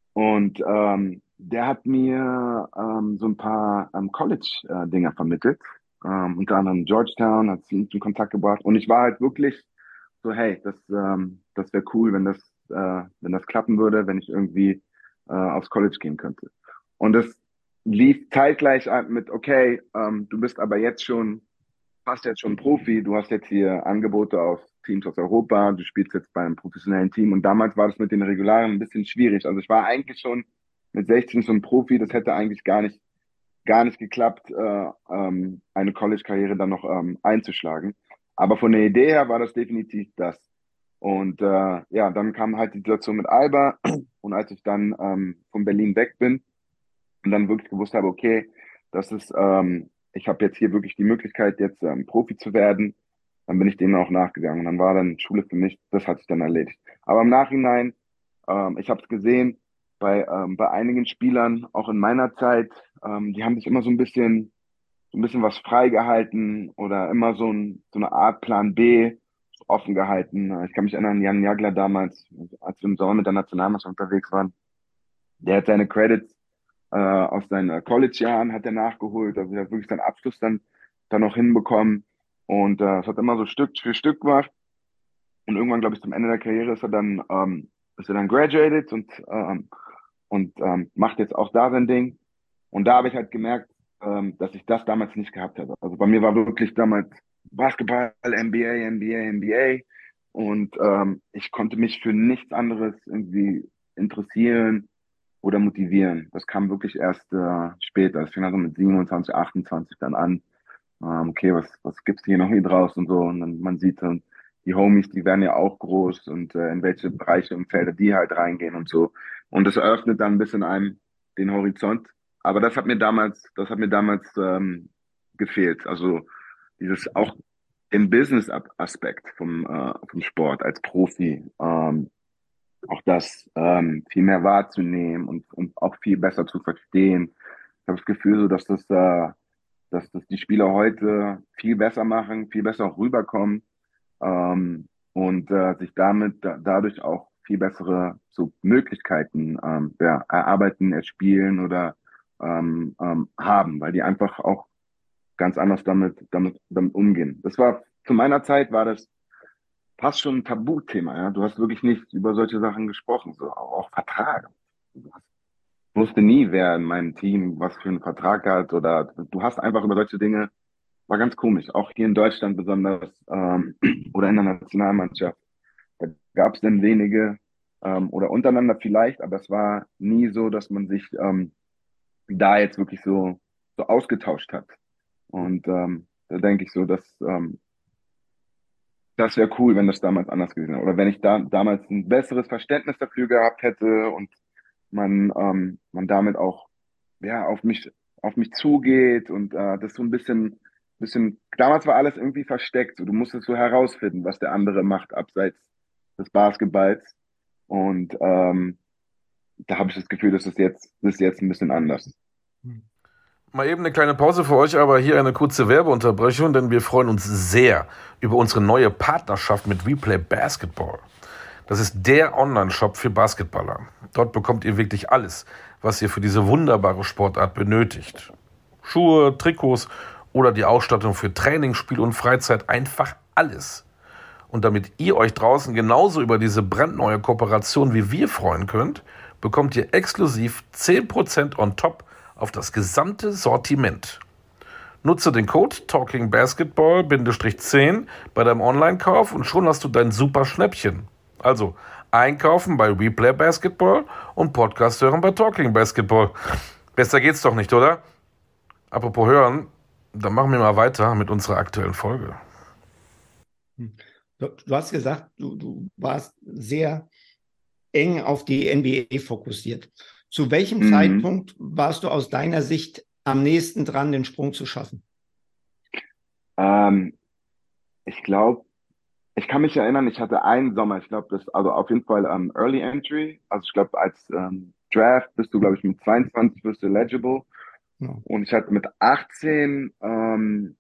Und ähm, der hat mir ähm, so ein paar ähm, College-Dinger vermittelt. Ähm, unter anderem Georgetown hat sie in Kontakt gebracht. Und ich war halt wirklich so, hey, das, ähm, das wäre cool, wenn das, äh, wenn das klappen würde, wenn ich irgendwie äh, aufs College gehen könnte. Und das lief zeitgleich ab mit, okay, ähm, du bist aber jetzt schon, fast jetzt schon Profi, du hast jetzt hier Angebote aus Teams aus Europa, du spielst jetzt bei einem professionellen Team. Und damals war das mit den Regularen ein bisschen schwierig. Also ich war eigentlich schon mit sechzehn schon Profi, das hätte eigentlich gar nicht, gar nicht geklappt, äh, ähm, eine College-Karriere dann noch ähm, einzuschlagen. Aber von der Idee her war das definitiv das. Und äh, ja, dann kam halt die Situation mit Alba. Und als ich dann ähm, von Berlin weg bin und dann wirklich gewusst habe, okay, das ist, ähm, ich habe jetzt hier wirklich die Möglichkeit, jetzt ähm, Profi zu werden, dann bin ich denen auch nachgegangen. Und dann war dann Schule für mich, das hat sich dann erledigt. Aber im Nachhinein, ähm, ich habe es gesehen, bei, ähm, bei einigen Spielern, auch in meiner Zeit, ähm, die haben sich immer so ein bisschen, so ein bisschen was freigehalten oder immer so, ein, so eine Art Plan B offen gehalten. Ich kann mich erinnern, Jan Jagler damals, als wir im Sommer mit der Nationalmannschaft unterwegs waren, der hat seine Credits äh, aus seinen College-Jahren hat er nachgeholt, also er hat wirklich seinen Abschluss dann, dann noch hinbekommen und äh, es hat immer so Stück für Stück gemacht und irgendwann, glaube ich, zum Ende der Karriere ist er dann, ähm, ist er dann graduated und, ähm, und ähm, macht jetzt auch da sein Ding. Und da habe ich halt gemerkt, ähm, dass ich das damals nicht gehabt habe. Also bei mir war wirklich damals Basketball, N B A, N B A, N B A. Und ähm, ich konnte mich für nichts anderes irgendwie interessieren oder motivieren. Das kam wirklich erst äh, später. Das fing also mit siebenundzwanzig, achtundzwanzig dann an. Ähm, okay, was, was gibt's hier noch hier draußen und so? Und dann, man sieht dann, die Homies, die werden ja auch groß und äh, in welche Bereiche und Felder die halt reingehen und so. Und das eröffnet dann ein bisschen einem den Horizont. Aber das hat mir damals, das hat mir damals ähm, gefehlt. Also dieses auch den Business-Aspekt vom, äh, vom Sport als Profi, ähm, auch das ähm, viel mehr wahrzunehmen und, und auch viel besser zu verstehen. Ich habe das Gefühl, so dass das, äh, dass das die Spieler heute viel besser machen, viel besser auch rüberkommen ähm, und äh, sich damit da, dadurch auch viel bessere so Möglichkeiten ähm, ja, erarbeiten, erspielen oder ähm, ähm, haben, weil die einfach auch ganz anders damit, damit, damit umgehen. Das war zu meiner Zeit war das fast schon ein Tabuthema, ja. Du hast wirklich nicht über solche Sachen gesprochen, so auch Vertrag. Du hast, wusste nie, wer in meinem Team was für einen Vertrag hat oder du hast einfach über solche Dinge, war ganz komisch, auch hier in Deutschland besonders ähm, oder in der Nationalmannschaft. Da gab es dann wenige ähm, oder untereinander vielleicht, aber es war nie so, dass man sich ähm, da jetzt wirklich so, so ausgetauscht hat. Und ähm, da denke ich so, dass ähm, das wäre cool, wenn das damals anders gewesen wäre. Oder wenn ich da damals ein besseres Verständnis dafür gehabt hätte und man, ähm, man damit auch ja, auf mich auf mich zugeht und äh, das so ein bisschen, bisschen, damals war alles irgendwie versteckt. So, du musstest so herausfinden, was der andere macht, abseits des Basketballs. Und ähm, da habe ich das Gefühl, das ist jetzt, das ist jetzt ein bisschen anders. Mal eben eine kleine Pause für euch, aber hier eine kurze Werbeunterbrechung, denn wir freuen uns sehr über unsere neue Partnerschaft mit Replay Basketball. Das ist der Online-Shop für Basketballer. Dort bekommt ihr wirklich alles, was ihr für diese wunderbare Sportart benötigt. Schuhe, Trikots oder die Ausstattung für Training, Spiel und Freizeit, einfach alles. Und damit ihr euch draußen genauso über diese brandneue Kooperation wie wir freuen könnt, bekommt ihr exklusiv zehn Prozent on top auf das gesamte Sortiment. Nutze den Code TalkingBasketball zehn bei deinem Online-Kauf und schon hast du dein super Schnäppchen. Also einkaufen bei Replay Basketball und Podcast hören bei Talking Basketball. Besser geht's doch nicht, oder? Apropos hören, dann machen wir mal weiter mit unserer aktuellen Folge. Du, du hast gesagt, du, du warst sehr eng auf die N B A fokussiert. Zu welchem Mhm. Zeitpunkt warst du aus deiner Sicht am nächsten dran, den Sprung zu schaffen? Ähm, ich glaube, ich kann mich erinnern, ich hatte einen Sommer, ich glaube, das, also auf jeden Fall ähm, Early Entry. Also ich glaube, als ähm, Draft bist du, glaube ich, mit zweiundzwanzig wirst du eligible. Ja. Und ich hatte mit achtzehn, ähm,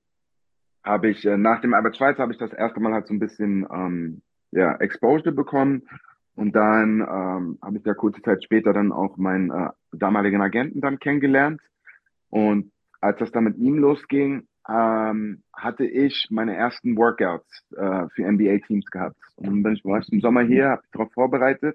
habe ich, äh, nach dem Albert Schweitzer habe ich das erste Mal halt so ein bisschen, ähm, ja, Exposure bekommen. Und dann ähm, habe ich ja kurze Zeit später dann auch meinen äh, damaligen Agenten dann kennengelernt. Und als das dann mit ihm losging, ähm, hatte ich meine ersten Workouts äh, für N B A-Teams gehabt. Und dann bin ich, war ich im Sommer hier, habe mich darauf vorbereitet.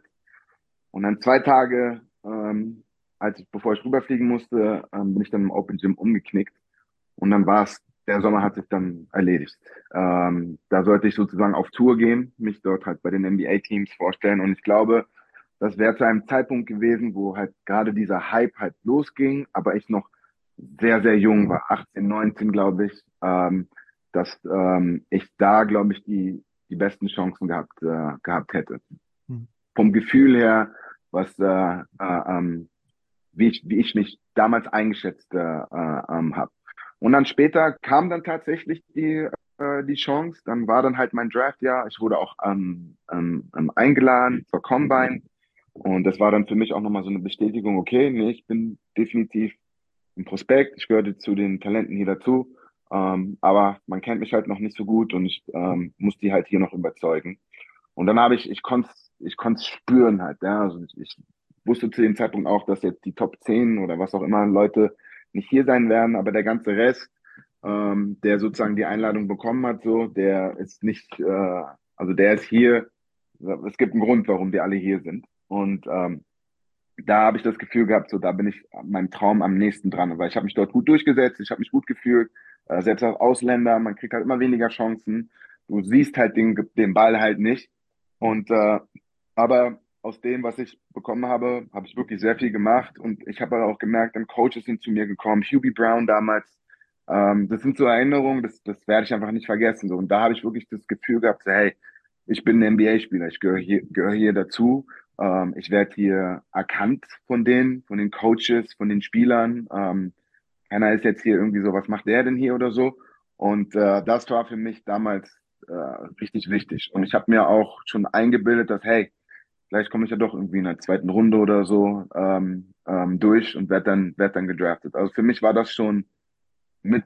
Und dann zwei Tage, ähm, als ich, bevor ich rüberfliegen musste, ähm, bin ich dann im Open Gym umgeknickt. Und dann war es, der Sommer hat sich dann erledigt. Ähm, da sollte ich sozusagen auf Tour gehen, mich dort halt bei den N B A-Teams vorstellen. Und ich glaube, das wäre zu einem Zeitpunkt gewesen, wo halt gerade dieser Hype halt losging, aber ich noch sehr, sehr jung war, achtzehn, neunzehn, glaube ich, ähm, dass ähm, ich da, glaube ich, die, die besten Chancen gehabt, äh, gehabt hätte. Hm. Vom Gefühl her, was, äh, äh, ähm, wie ich, wie ich mich damals eingeschätzt äh, äh, ähm, habe. Und dann später kam dann tatsächlich die, äh, die Chance. Dann war dann halt mein Draftjahr. Ich wurde auch ähm, ähm, ähm, eingeladen zur Combine. Und das war dann für mich auch nochmal so eine Bestätigung, okay, nee, ich bin definitiv ein Prospekt, ich gehörte zu den Talenten hier dazu. Ähm, aber man kennt mich halt noch nicht so gut und ich ähm, muss die halt hier noch überzeugen. Und dann habe ich, ich konnte ich konnte spüren halt, ja. Also ich, ich wusste zu dem Zeitpunkt auch, dass jetzt die Top zehn oder was auch immer Leute nicht hier sein werden, aber der ganze Rest, ähm, der sozusagen die Einladung bekommen hat, so, der ist nicht, äh, also der ist hier. Es gibt einen Grund, warum wir alle hier sind. Und ähm, da habe ich das Gefühl gehabt, so da bin ich meinem Traum am nächsten dran, weil ich habe mich dort gut durchgesetzt, ich habe mich gut gefühlt, äh, selbst als Ausländer, man kriegt halt immer weniger Chancen, du siehst halt den, den Ball halt nicht und äh, aber aus dem, was ich bekommen habe, habe ich wirklich sehr viel gemacht und ich habe aber auch gemerkt, dann Coaches sind zu mir gekommen, Hubie Brown damals, ähm, das sind so Erinnerungen, das, das werde ich einfach nicht vergessen, so und da habe ich wirklich das Gefühl gehabt, so, hey, ich bin ein N B A-Spieler, ich gehöre hier, gehöre hier dazu. Ähm, ich werde hier erkannt von denen, von den Coaches, von den Spielern. Ähm, keiner ist jetzt hier irgendwie so, was macht der denn hier oder so? Und äh, das war für mich damals äh, richtig wichtig. Und ich habe mir auch schon eingebildet, dass, hey, vielleicht komme ich ja doch irgendwie in der zweiten Runde oder so ähm, ähm, durch und werde dann, werd dann gedraftet. Also für mich war das schon mit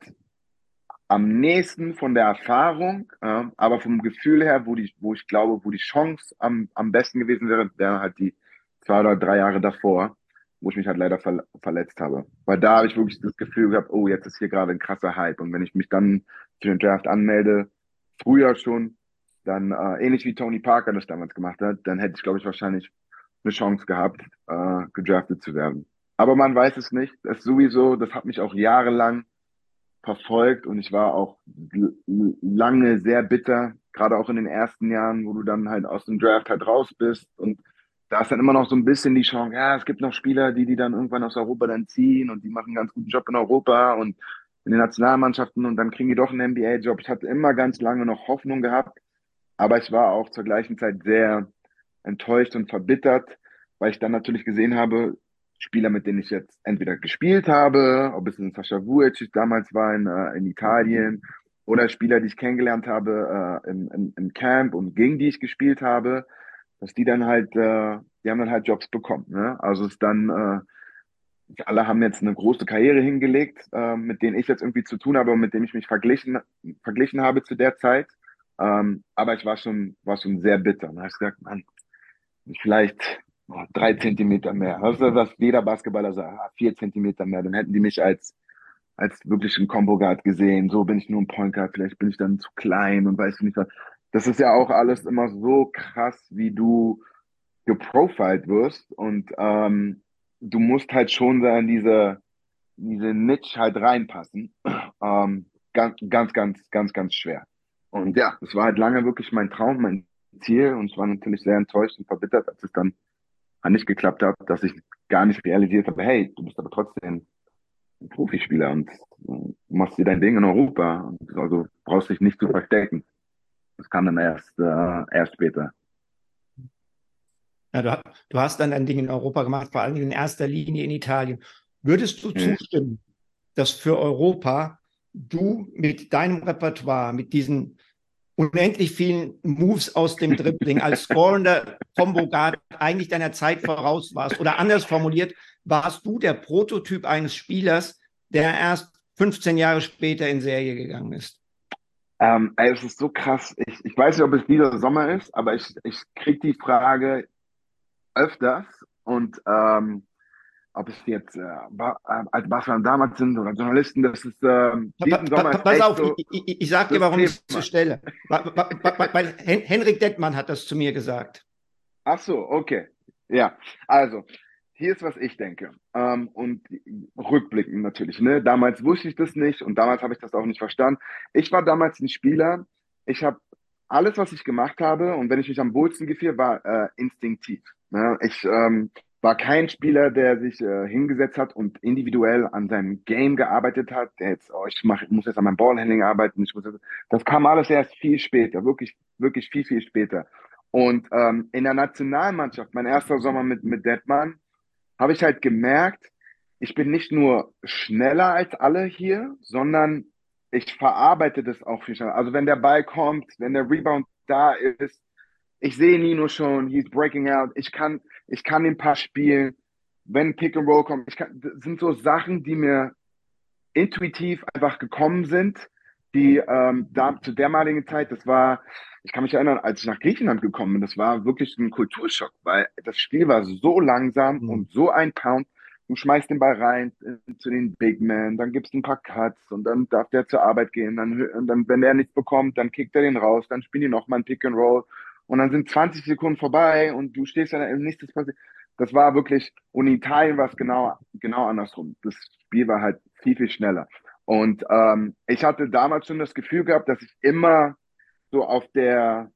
am nächsten von der Erfahrung, äh, aber vom Gefühl her, wo die, wo ich glaube, wo die Chance am, am besten gewesen wäre, wäre halt die zwei oder drei Jahre davor, wo ich mich halt leider ver verletzt habe. Weil da habe ich wirklich das Gefühl gehabt, oh, jetzt ist hier gerade ein krasser Hype. Und wenn ich mich dann für den Draft anmelde, früher schon, dann äh, ähnlich wie Tony Parker das damals gemacht hat, dann hätte ich, glaube ich, wahrscheinlich eine Chance gehabt, äh, gedraftet zu werden. Aber man weiß es nicht. Das ist sowieso, das hat mich auch jahrelang verfolgt und ich war auch lange sehr bitter, gerade auch in den ersten Jahren, wo du dann halt aus dem Draft halt raus bist und da ist dann immer noch so ein bisschen die Chance, ja, es gibt noch Spieler, die die dann irgendwann aus Europa dann ziehen und die machen einen ganz guten Job in Europa und in den Nationalmannschaften und dann kriegen die doch einen N B A-Job. Ich hatte immer ganz lange noch Hoffnung gehabt, aber ich war auch zur gleichen Zeit sehr enttäuscht und verbittert, weil ich dann natürlich gesehen habe, Spieler, mit denen ich jetzt entweder gespielt habe, ob es ein Sascha Vujic damals war in, äh, in Italien, oder Spieler, die ich kennengelernt habe äh, im, im, im Camp und gegen die ich gespielt habe, dass die dann halt, äh, die haben dann halt Jobs bekommen. Ne? Also es ist dann, äh, alle haben jetzt eine große Karriere hingelegt, äh, mit denen ich jetzt irgendwie zu tun habe und mit denen ich mich verglichen, verglichen habe zu der Zeit. Ähm, aber ich war schon, war schon sehr bitter. Und da habe ich gesagt, Mann, vielleicht oh, drei Zentimeter mehr. Das ist, was jeder Basketballer sagt, ah, vier Zentimeter mehr. Dann hätten die mich als, als wirklich einen Combo Guard gesehen. So bin ich nur ein Point Guard. Vielleicht bin ich dann zu klein und weiß nicht was. Das ist ja auch alles immer so krass, wie du geprofiled wirst. Und ähm, du musst halt schon da in diese, diese Niche halt reinpassen. Ähm, ganz, ganz, ganz, ganz, ganz schwer. Und ja, das war halt lange wirklich mein Traum, mein Ziel. Und ich war natürlich sehr enttäuscht und verbittert, als es dann nicht geklappt hat, dass ich gar nicht realisiert habe, hey, du bist aber trotzdem ein Profispieler und du machst dir dein Ding in Europa. Also brauchst dich nicht zu verstecken. Das kam dann erst, äh, erst später. Ja, du, du hast dann dein Ding in Europa gemacht, vor allem in erster Linie in Italien. Würdest du Mhm. zustimmen, dass für Europa du mit deinem Repertoire, mit diesen unendlich vielen Moves aus dem Dribbling als scorender Combo Guard eigentlich deiner Zeit voraus warst? Oder anders formuliert, warst du der Prototyp eines Spielers, der erst fünfzehn Jahre später in Serie gegangen ist? Ähm, ey, es ist so krass. Ich, ich weiß nicht, ob es dieser Sommer ist, aber ich, ich kriege die Frage öfters und ähm, ob es jetzt äh, ba äh, als Barcelona damals sind oder Journalisten, das ist ähm, Pa, diesen pa, Sommer ist pass echt auf, so ich, ich, ich sage dir, das warum ich es so Thema. stelle. Weil Henrik Dettmann hat das zu mir gesagt. Ach so, okay. Ja, also, hier ist, was ich denke. Ähm, und rückblickend natürlich, ne? Damals wusste ich das nicht und damals habe ich das auch nicht verstanden. Ich war damals ein Spieler, ich habe alles, was ich gemacht habe und wenn ich mich am wohlsten gefühlt, war äh, instinktiv. Ne? Ich ähm, war kein Spieler, der sich äh, hingesetzt hat und individuell an seinem Game gearbeitet hat, der jetzt, oh, ich mach, muss jetzt an meinem Ballhandling arbeiten. Ich muss jetzt, das kam alles erst viel später, wirklich, wirklich viel, viel später. Und ähm, in der Nationalmannschaft, mein erster Sommer mit, mit Detmann, habe ich halt gemerkt, ich bin nicht nur schneller als alle hier, sondern ich verarbeite das auch viel schneller. Also wenn der Ball kommt, wenn der Rebound da ist, ich sehe Nino schon, he's breaking out, ich kann, ich kann den Pass spielen, wenn Pick and Roll kommt, ich kann, das sind so Sachen, die mir intuitiv einfach gekommen sind, die ähm, da zu dermaligen Zeit, das war, ich kann mich erinnern, als ich nach Griechenland gekommen bin, das war wirklich ein Kulturschock, weil das Spiel war so langsam Hm. und so ein Pound. Du schmeißt den Ball rein äh, zu den Big Men, dann gibst du ein paar Cuts und dann darf der zur Arbeit gehen. Dann, und dann, wenn der nichts bekommt, dann kickt er den raus, dann spielen die nochmal ein Pick and Roll und dann sind zwanzig Sekunden vorbei und du stehst da, nichts ist passiert. Das war wirklich, und in Italien war es genau, genau andersrum. Das Spiel war halt viel, viel schneller. Und ähm, ich hatte damals schon das Gefühl gehabt, dass ich immer so auf der,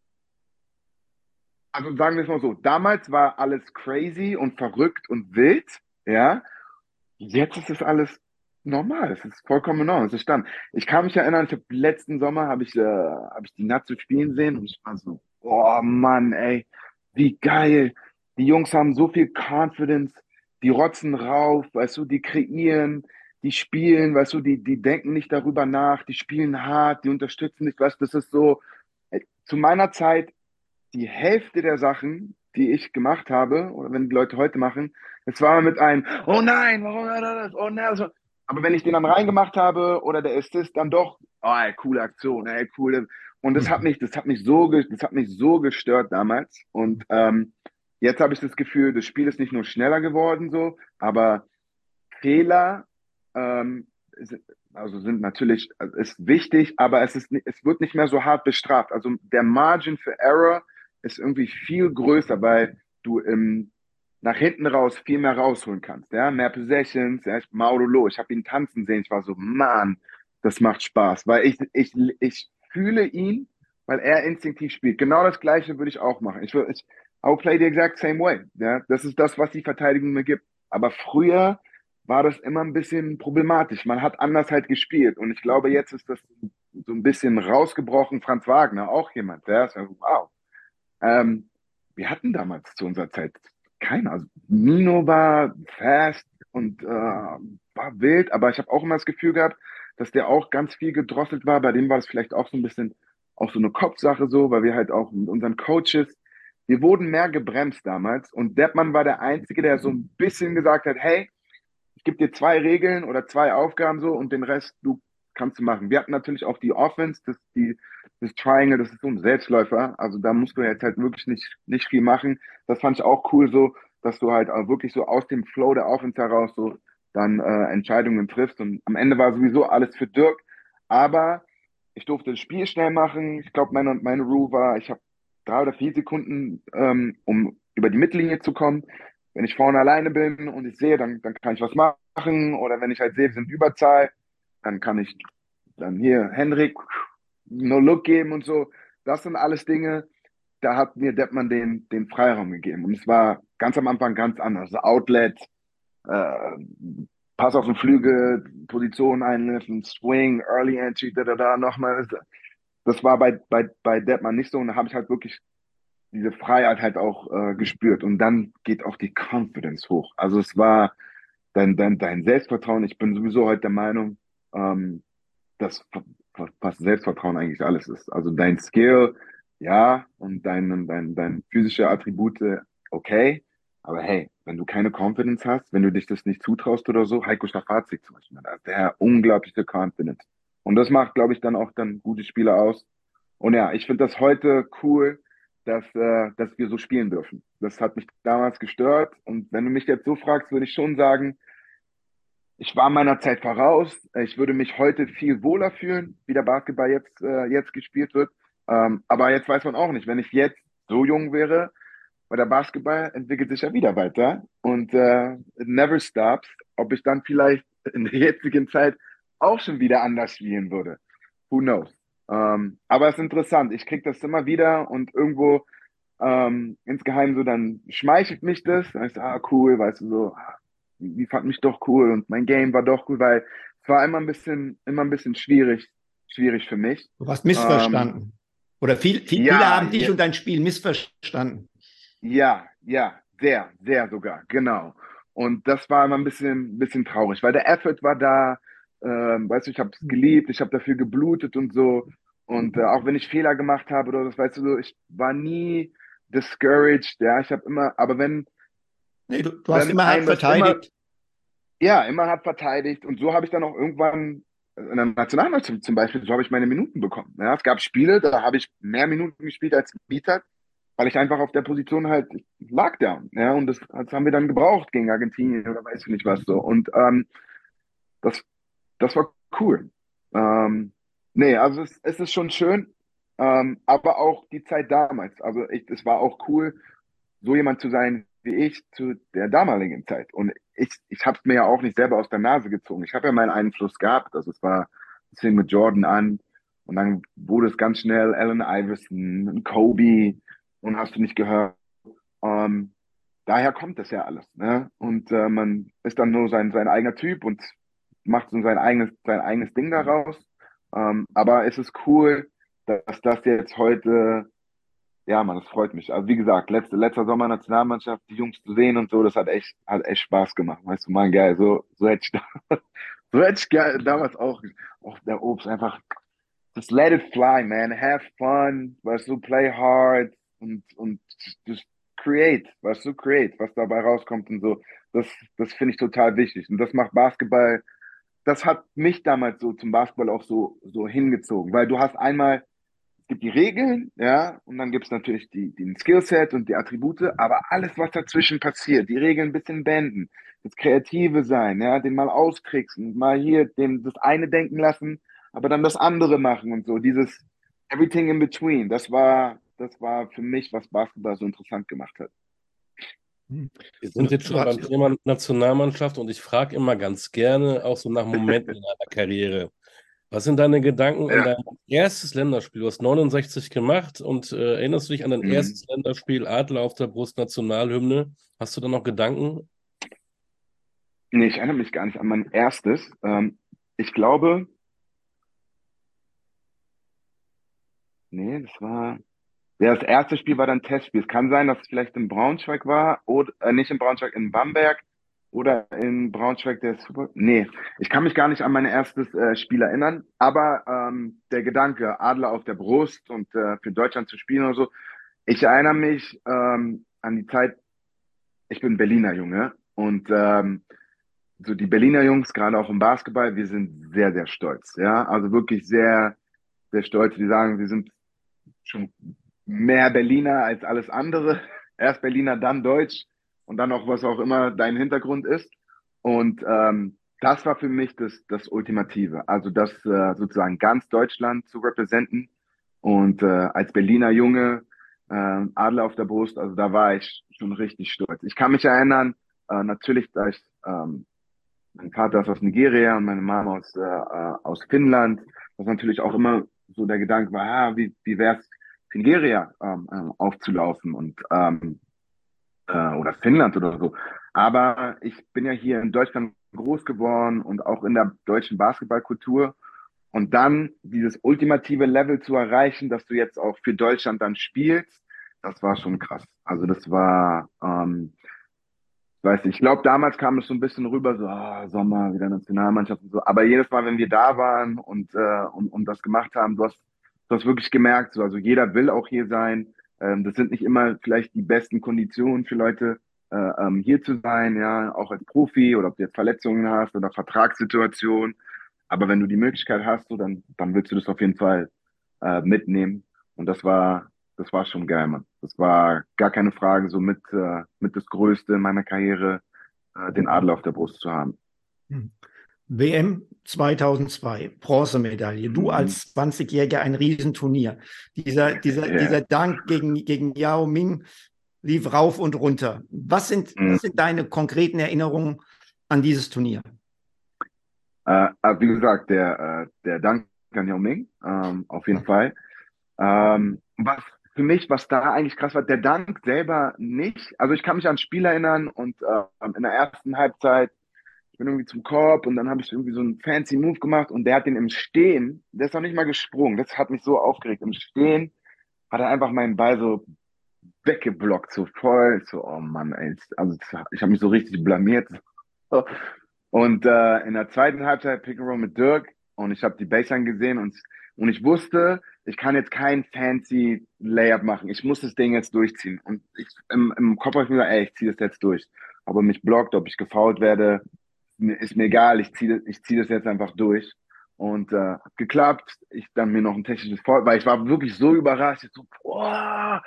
also sagen wir es mal so, damals war alles crazy und verrückt und wild, ja. Jetzt ist es alles normal, es ist vollkommen normal, es ist Stand. Ich kann mich erinnern, ich habe letzten Sommer habe ich, äh, hab ich die Nazio spielen sehen und ich war so, oh Mann, ey, wie geil. Die Jungs haben so viel Confidence, die rotzen rauf, weißt du, die kreieren, die spielen, weißt du, die, die denken nicht darüber nach, die spielen hart, die unterstützen dich, weißt du, das ist so, ey, zu meiner Zeit die Hälfte der Sachen, die ich gemacht habe, oder wenn die Leute heute machen, es war mit einem, oh nein, warum hat er das? Oh nein. Also, aber wenn ich den dann reingemacht habe oder der Assist, dann doch, oh, ey, coole Aktion, ey, coole. Und das hat mich, das hat mich so, ge- das hat mich so gestört damals. Und ähm, jetzt habe ich das Gefühl, das Spiel ist nicht nur schneller geworden, so, aber Fehler, ähm, sind, also sind natürlich, also ist wichtig, aber es ist, ni- es wird nicht mehr so hart bestraft. Also der Margin für Error ist irgendwie viel größer, weil du im, nach hinten raus viel mehr rausholen kannst. Ja, mehr Possessions. Ja, ich, Maudolo, ich habe ihn tanzen sehen. Ich war so, Mann, das macht Spaß, weil ich, ich, ich fühle ihn, weil er instinktiv spielt. Genau das Gleiche würde ich auch machen. Ich würde, ich, I will play the exact same way. Ja, das ist das, was die Verteidigung mir gibt. Aber früher war das immer ein bisschen problematisch. Man hat anders halt gespielt. Und ich glaube, jetzt ist das so ein bisschen rausgebrochen. Franz Wagner, auch jemand, der ist ja, wow. Ähm, wir hatten damals zu unserer Zeit keiner. Also Nino war fast und äh, war wild, aber ich habe auch immer das Gefühl gehabt, dass der auch ganz viel gedrosselt war. Bei dem war es vielleicht auch so ein bisschen auch so eine Kopfsache so, weil wir halt auch mit unseren Coaches, wir wurden mehr gebremst damals und Deppmann war der Einzige, der so ein bisschen gesagt hat, hey, ich gebe dir zwei Regeln oder zwei Aufgaben so und den Rest du kannst du machen. Wir hatten natürlich auch die Offense, das, die, das Triangle, das ist so ein Selbstläufer. Also da musst du jetzt halt wirklich nicht, nicht viel machen. Das fand ich auch cool so, dass du halt auch wirklich so aus dem Flow der Offense heraus so dann äh, Entscheidungen triffst. Und am Ende war sowieso alles für Dirk. Aber ich durfte das Spiel schnell machen. Ich glaube, meine, meine Rule war, ich habe drei oder vier Sekunden, ähm, um über die Mittellinie zu kommen. Wenn ich vorne alleine bin und ich sehe, dann, dann kann ich was machen. Oder wenn ich halt sehe, wir sind Überzahl, dann kann ich dann hier Henrik No Look geben und so. Das sind alles Dinge, da hat mir Deppmann den, den Freiraum gegeben. Und es war ganz am Anfang ganz anders. Also Outlet, äh, Pass auf den Flügel, Position einlösen, Swing, Early Entry, da, da, da, nochmal. Das war bei, bei, bei Deppmann nicht so. Und da habe ich halt wirklich diese Freiheit halt auch äh, gespürt. Und dann geht auch die Confidence hoch. Also es war dein, dein, dein Selbstvertrauen. Ich bin sowieso heute der Meinung, ähm, dass was Selbstvertrauen eigentlich alles ist. Also dein Skill, ja, und dein, dein, dein physische Attribute, okay. Aber hey, wenn du keine Confidence hast, wenn du dich das nicht zutraust oder so, Heiko Schafazik zum Beispiel, der unglaubliche Confidence. Und das macht, glaube ich, dann auch dann gute Spieler aus. Und ja, ich finde das heute cool, dass, äh, dass wir so spielen dürfen. Das hat mich damals gestört. Und wenn du mich jetzt so fragst, würde ich schon sagen, ich war meiner Zeit voraus. Ich würde mich heute viel wohler fühlen, wie der Basketball jetzt, äh, jetzt gespielt wird. Ähm, aber jetzt weiß man auch nicht, wenn ich jetzt so jung wäre, weil der Basketball entwickelt sich ja wieder weiter und äh, it never stops, ob ich dann vielleicht in der jetzigen Zeit auch schon wieder anders spielen würde. Who knows? Ähm, aber es ist interessant. Ich kriege das immer wieder und irgendwo ähm, insgeheim so, dann schmeichelt mich das. Dann ist ah, cool, weißt du, so, ah, die fand mich doch cool und mein Game war doch cool, weil es war immer ein bisschen, immer ein bisschen schwierig, schwierig für mich. Du hast Ähm, missverstanden. Oder viel, viel, viele ja, haben dich ja, und dein Spiel missverstanden. ja, ja, sehr, sehr sogar, genau. Und das war immer ein bisschen, bisschen traurig, weil der Effort war da, ähm, weißt du, ich habe es geliebt, ich habe dafür geblutet und so. Und äh, auch wenn ich Fehler gemacht habe oder das, weißt du, so, ich war nie discouraged, ja, ich habe immer, aber wenn, Nee, du, du hast wenn immer hart ein das immer, verteidigt. ja, immer hat verteidigt und so habe ich dann auch irgendwann in der Nationalmannschaft zum Beispiel, so habe ich meine Minuten bekommen. Ja, es gab Spiele, da habe ich mehr Minuten gespielt als Mieter, weil ich einfach auf der Position halt lag da. Ja, und das, das haben wir dann gebraucht gegen Argentinien oder weiß ich nicht was so. Und ähm, das, das war cool. Ähm, nee, also es, es ist schon schön, ähm, aber auch die Zeit damals. Also ich, es war auch cool, so jemand zu sein wie ich zu der damaligen Zeit. Und ich, ich habe es mir ja auch nicht selber aus der Nase gezogen. Ich habe ja meinen Einfluss gehabt. Also es war, es fing mit Jordan an und dann wurde es ganz schnell Allen Iverson, Kobe und hast du nicht gehört. Ähm, daher kommt das ja alles. Ne? Und äh, man ist dann nur sein, sein eigener Typ und macht so sein eigenes, sein eigenes Ding daraus. Ähm, aber es ist cool, dass das jetzt heute ja, Mann, das freut mich. Also wie gesagt, letzte, letzter Sommer Nationalmannschaft, die Jungs zu sehen und so, das hat echt, hat echt Spaß gemacht. Weißt du, Mann, geil, so, so hätte ich, da, so hätte ich geil, damals auch, auch der Obst einfach, just let it fly, man, have fun, weißt du, play hard und, und just create, weißt du, create, was dabei rauskommt und so. Das, das finde ich total wichtig. Und das macht Basketball, das hat mich damals so zum Basketball auch so, so hingezogen, weil du hast einmal es gibt die Regeln, ja, und dann gibt es natürlich die, den Skillset und die Attribute, aber alles, was dazwischen passiert, die Regeln ein bisschen benden, das Kreative sein, ja, den mal austricksen, mal hier den, das eine denken lassen, aber dann das andere machen und so, dieses Everything in between, das war, das war für mich, was Basketball so interessant gemacht hat. Wir Und sind jetzt du schon beim hast, Thema Nationalmannschaft und ich frage immer ganz gerne, auch so nach Momenten in deiner Karriere. Was sind deine Gedanken an Ja. dein erstes Länderspiel? Du hast neunundsechzig gemacht und äh, erinnerst du dich an dein Mhm. erstes Länderspiel, Adler auf der Brust, Nationalhymne? Hast du da noch Gedanken? Nee, ich erinnere mich gar nicht an mein erstes. Ähm, ich glaube, nee, das war, Ja, das erste Spiel war dann ein Testspiel. Es kann sein, dass es vielleicht in Braunschweig war oder äh, nicht in Braunschweig, in Bamberg oder in Braunschweig der Super. Nee, ich kann mich gar nicht an mein erstes äh, Spiel erinnern, aber ähm, der Gedanke, Adler auf der Brust und äh, für Deutschland zu spielen oder so, ich erinnere mich ähm, an die Zeit, ich bin Berliner Junge und ähm, so die Berliner Jungs, gerade auch im Basketball, wir sind sehr, sehr stolz. Ja, also wirklich sehr, sehr stolz. Die sagen, wir sind schon mehr Berliner als alles andere. Erst Berliner, dann Deutsch und dann auch was auch immer dein Hintergrund ist. Und ähm, das war für mich das, das Ultimative. Also das äh, sozusagen ganz Deutschland zu repräsentieren und äh, als Berliner Junge äh, Adler auf der Brust, also da war ich schon richtig stolz. Ich kann mich erinnern, äh, natürlich, da ich ähm, mein Vater ist aus Nigeria und meine Mama aus, äh, äh, aus Finnland. Was natürlich auch immer so der Gedanke war, ah, wie, wie wäre es, Nigeria ähm, ähm, aufzulaufen und ähm, äh, oder Finnland oder so. Aber ich bin ja hier in Deutschland groß geworden und auch in der deutschen Basketballkultur. Und dann dieses ultimative Level zu erreichen, dass du jetzt auch für Deutschland dann spielst, das war schon krass. Also das war, ähm, weiß nicht, ich glaube, damals kam es so ein bisschen rüber, so, ah, Sommer, wieder Nationalmannschaft und so. Aber jedes Mal, wenn wir da waren und, äh, und, und das gemacht haben, du hast, du hast wirklich gemerkt, so, also jeder will auch hier sein. Ähm, das sind nicht immer vielleicht die besten Konditionen für Leute, äh, ähm, hier zu sein, ja, auch als Profi oder ob du jetzt Verletzungen hast oder Vertragssituation. Aber wenn du die Möglichkeit hast, so, dann, dann willst du das auf jeden Fall äh, mitnehmen. Und das war, das war schon geil, Mann. Das war gar keine Frage, so mit, äh, mit das Größte in meiner Karriere, äh, den Adler auf der Brust zu haben. Hm. W M zweitausendzwei, Bronzemedaille. Du Mhm. als zwanzigjähriger ein Riesenturnier. Dieser, dieser, Ja. dieser Dank gegen, gegen Yao Ming lief rauf und runter. Was sind, Mhm. was sind deine konkreten Erinnerungen an dieses Turnier? Äh, aber wie gesagt, der, äh, der Dank an Yao Ming, ähm, auf jeden Fall. Ähm, was für mich, was da eigentlich krass war, der Dank selber nicht. Also ich kann mich an ein Spiel erinnern und äh, in der ersten Halbzeit, ich bin irgendwie zum Korb und dann habe ich irgendwie so einen fancy Move gemacht und der hat den im Stehen, der ist noch nicht mal gesprungen. Das hat mich so aufgeregt. Im Stehen hat er einfach meinen Ball so weggeblockt, so voll. So, oh Mann, ey. Also ich habe mich so richtig blamiert. Und äh, in der zweiten Halbzeit Pick and Roll mit Dirk und ich habe die Baseline gesehen und, und ich wusste, ich kann jetzt kein fancy Layup machen. Ich muss das Ding jetzt durchziehen. Und ich, im, im Kopf habe ich mir gesagt, ey, ich ziehe das jetzt durch. Ob er mich blockt, ob ich gefoult werde, ist mir egal. Ich ziehe ich zieh das jetzt einfach durch. Und äh, hat geklappt. Ich dann mir noch ein technisches Foul, weil ich war wirklich so überrascht. Ich so, boah,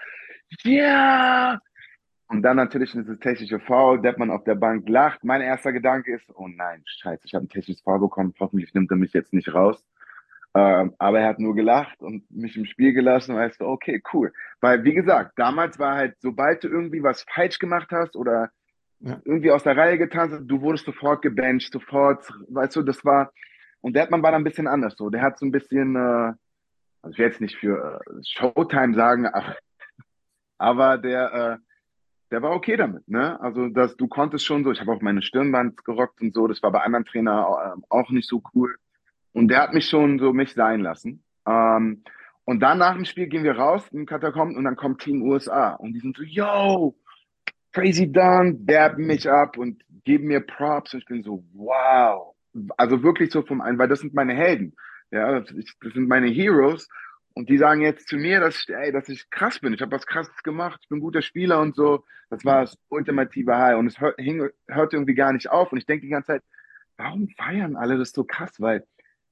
yeah! Und dann natürlich dieses technische Foul, Deppmann auf der Bank lacht. Mein erster Gedanke ist, oh nein, scheiße, ich habe ein technisches Foul bekommen, hoffentlich nimmt er mich jetzt nicht raus. Ähm, aber er hat nur gelacht und mich im Spiel gelassen und weißt du, okay, cool. Weil, wie gesagt, damals war halt, sobald du irgendwie was falsch gemacht hast oder Ja. irgendwie aus der Reihe getanzt hast, du wurdest sofort gebencht, sofort, weißt du, das war, und Deppmann war dann ein bisschen anders so. Der hat so ein bisschen, äh, also ich will jetzt nicht für äh, Showtime sagen, aber, aber der, äh, der war okay damit, ne? Also, dass du konntest schon so, ich habe auch meine Stirnband gerockt und so, das war bei anderen Trainern äh, auch nicht so cool. Und der hat mich schon so mich sein lassen. Ähm, und dann nach dem Spiel gehen wir raus im Katakomben und dann kommt Team U S A und die sind so, yo, crazy dunk, derben mich ab und geben mir Props und ich bin so, wow. Also wirklich so vom einen, weil das sind meine Helden. Ja, das, ich, das sind meine Heroes. Und die sagen jetzt zu mir, dass ich, ey, dass ich krass bin. Ich habe was Krasses gemacht. Ich bin ein guter Spieler und so. Das war das ultimative High. Und es hört, hing, hört irgendwie gar nicht auf. Und ich denke die ganze Zeit, warum feiern alle das so krass? Weil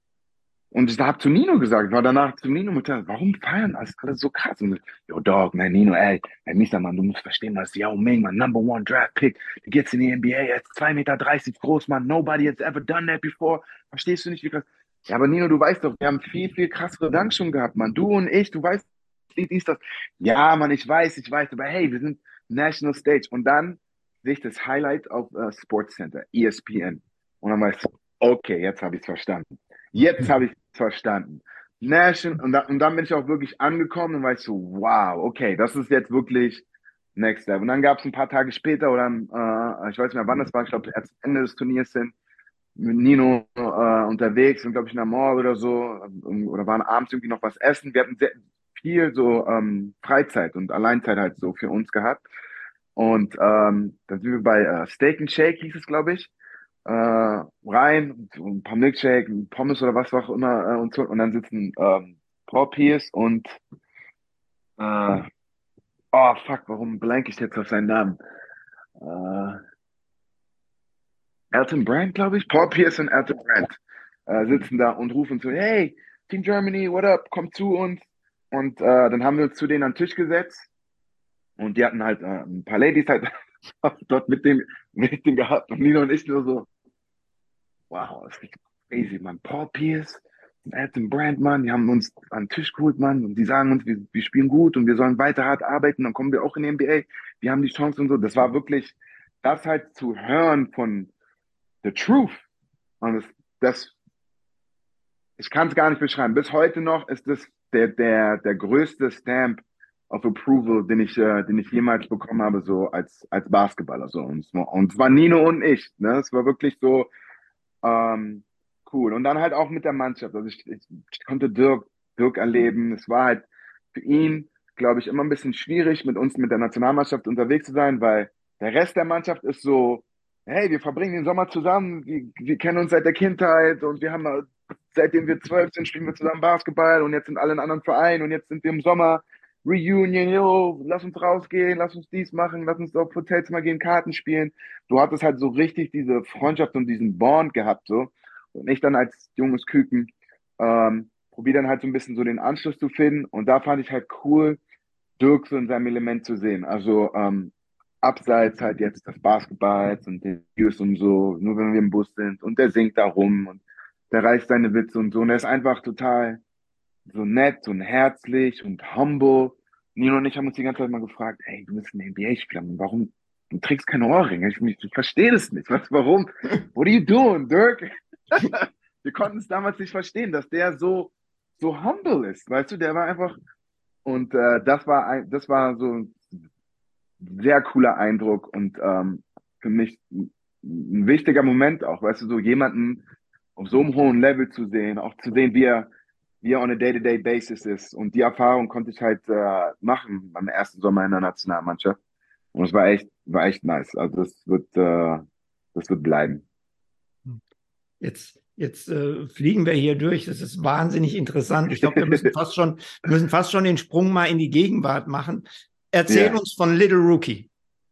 und ich habe zu Nino gesagt, ich war danach zu Nino mit der, warum feiern alles alle so krass? Und ich, yo, Dog, man, Nino, ey, ey, Mister, Mann, du musst verstehen, was Yao Ming, man, Number One Draft Pick, der geht's in die N B A, er ist zwei Meter dreißig groß, man, nobody has ever done that before. Verstehst du nicht, wie krass? Ja, aber Nino, du weißt doch, wir haben viel, viel krassere Dank schon gehabt, man. Du und ich, du weißt, dies, das. Ja, Mann, ich weiß, ich weiß, aber hey, wir sind National Stage. Und dann sehe ich das Highlight auf uh, Sports Center, E S P N. Und dann weißt du, okay, jetzt habe ich es verstanden. Jetzt habe ich es verstanden. National, und, da, und dann bin ich auch wirklich angekommen und war ich so, wow, okay, das ist jetzt wirklich Next Step. Und dann gab es ein paar Tage später oder äh, ich weiß nicht mehr, wann das war, ich glaube, erst Ende des Turniers sind mit Nino äh, unterwegs und glaube ich in der Mall oder so oder waren abends irgendwie noch was essen. Wir hatten sehr, viel so ähm, Freizeit und Alleinzeit halt so für uns gehabt. Und ähm, dann sind wir bei äh, Steak and Shake, hieß es, glaube ich, äh, rein, und so ein paar Milkshake, ein Pommes oder was auch immer äh, und so. Und dann sitzen ähm, Paul Pierce und äh, oh fuck, warum blank ich jetzt auf seinen Namen? Äh, Elton Brand, glaube ich. Paul Pierce und Elton Brand äh, sitzen da und rufen so, hey, Team Germany, what up, kommt zu uns. Und äh, dann haben wir uns zu denen an den Tisch gesetzt und die hatten halt äh, ein paar Ladies halt dort mit dem mit denen gehabt und Nino und ich nur so, wow, das ist crazy, man. Paul Pierce und Elton Brand, Mann, die haben uns an den Tisch geholt, Mann, und die sagen uns, wir, wir spielen gut und wir sollen weiter hart arbeiten, dann kommen wir auch in die N B A, wir haben die Chance und so. Das war wirklich, das halt zu hören von the truth. Und das, das ich kann es gar nicht beschreiben. Bis heute noch ist das der, der, der größte Stamp of Approval, den ich, äh, den ich jemals bekommen habe, so als, als Basketballer. So. Und, und es war Nino und ich. Ne? Es war wirklich so ähm, cool. Und dann halt auch mit der Mannschaft. Also ich, ich, ich konnte Dirk, Dirk erleben. Es war halt für ihn, glaube ich, immer ein bisschen schwierig, mit uns, mit der Nationalmannschaft unterwegs zu sein, weil der Rest der Mannschaft ist so, hey, wir verbringen den Sommer zusammen, wir, wir kennen uns seit der Kindheit und wir haben, seitdem wir zwölf sind, spielen wir zusammen Basketball und jetzt sind alle in anderen Vereinen und jetzt sind wir im Sommer Reunion, yo, lass uns rausgehen, lass uns dies machen, lass uns auf Hotels mal gehen, Karten spielen. Du hattest halt so richtig diese Freundschaft und diesen Bond gehabt, so. Und ich dann als junges Küken, ähm, probiere dann halt so ein bisschen so den Anschluss zu finden und da fand ich halt cool, Dirk so in seinem Element zu sehen. Also, ähm, abseits halt jetzt des Basketballs und den Videos und so, nur wenn wir im Bus sind und der singt da rum und der reißt seine Witze und so und er ist einfach total so nett und herzlich und humble. Nino und ich haben uns die ganze Zeit mal gefragt, hey, du bist ein N B A-Spieler, warum, du trägst keine Ohrringe? Ich, ich, ich verstehe das nicht. Was, warum? What are you doing, Dirk? Wir konnten es damals nicht verstehen, dass der so, so humble ist, weißt du, der war einfach, und äh, das war ein, das war so ein sehr cooler Eindruck und ähm, für mich ein, ein wichtiger Moment auch, weißt du, so jemanden auf so einem hohen Level zu sehen, auch zu sehen, wie er, wie er on a day-to-day basis ist. Und die Erfahrung konnte ich halt äh, machen beim ersten Sommer in der Nationalmannschaft. Und es war echt, war echt nice. Also das wird, äh, das wird bleiben. Jetzt, jetzt äh, fliegen wir hier durch. Das ist wahnsinnig interessant. Ich glaube, wir müssen fast schon, müssen fast schon den Sprung mal in die Gegenwart machen. Erzähl Ja. uns von Little Rookie.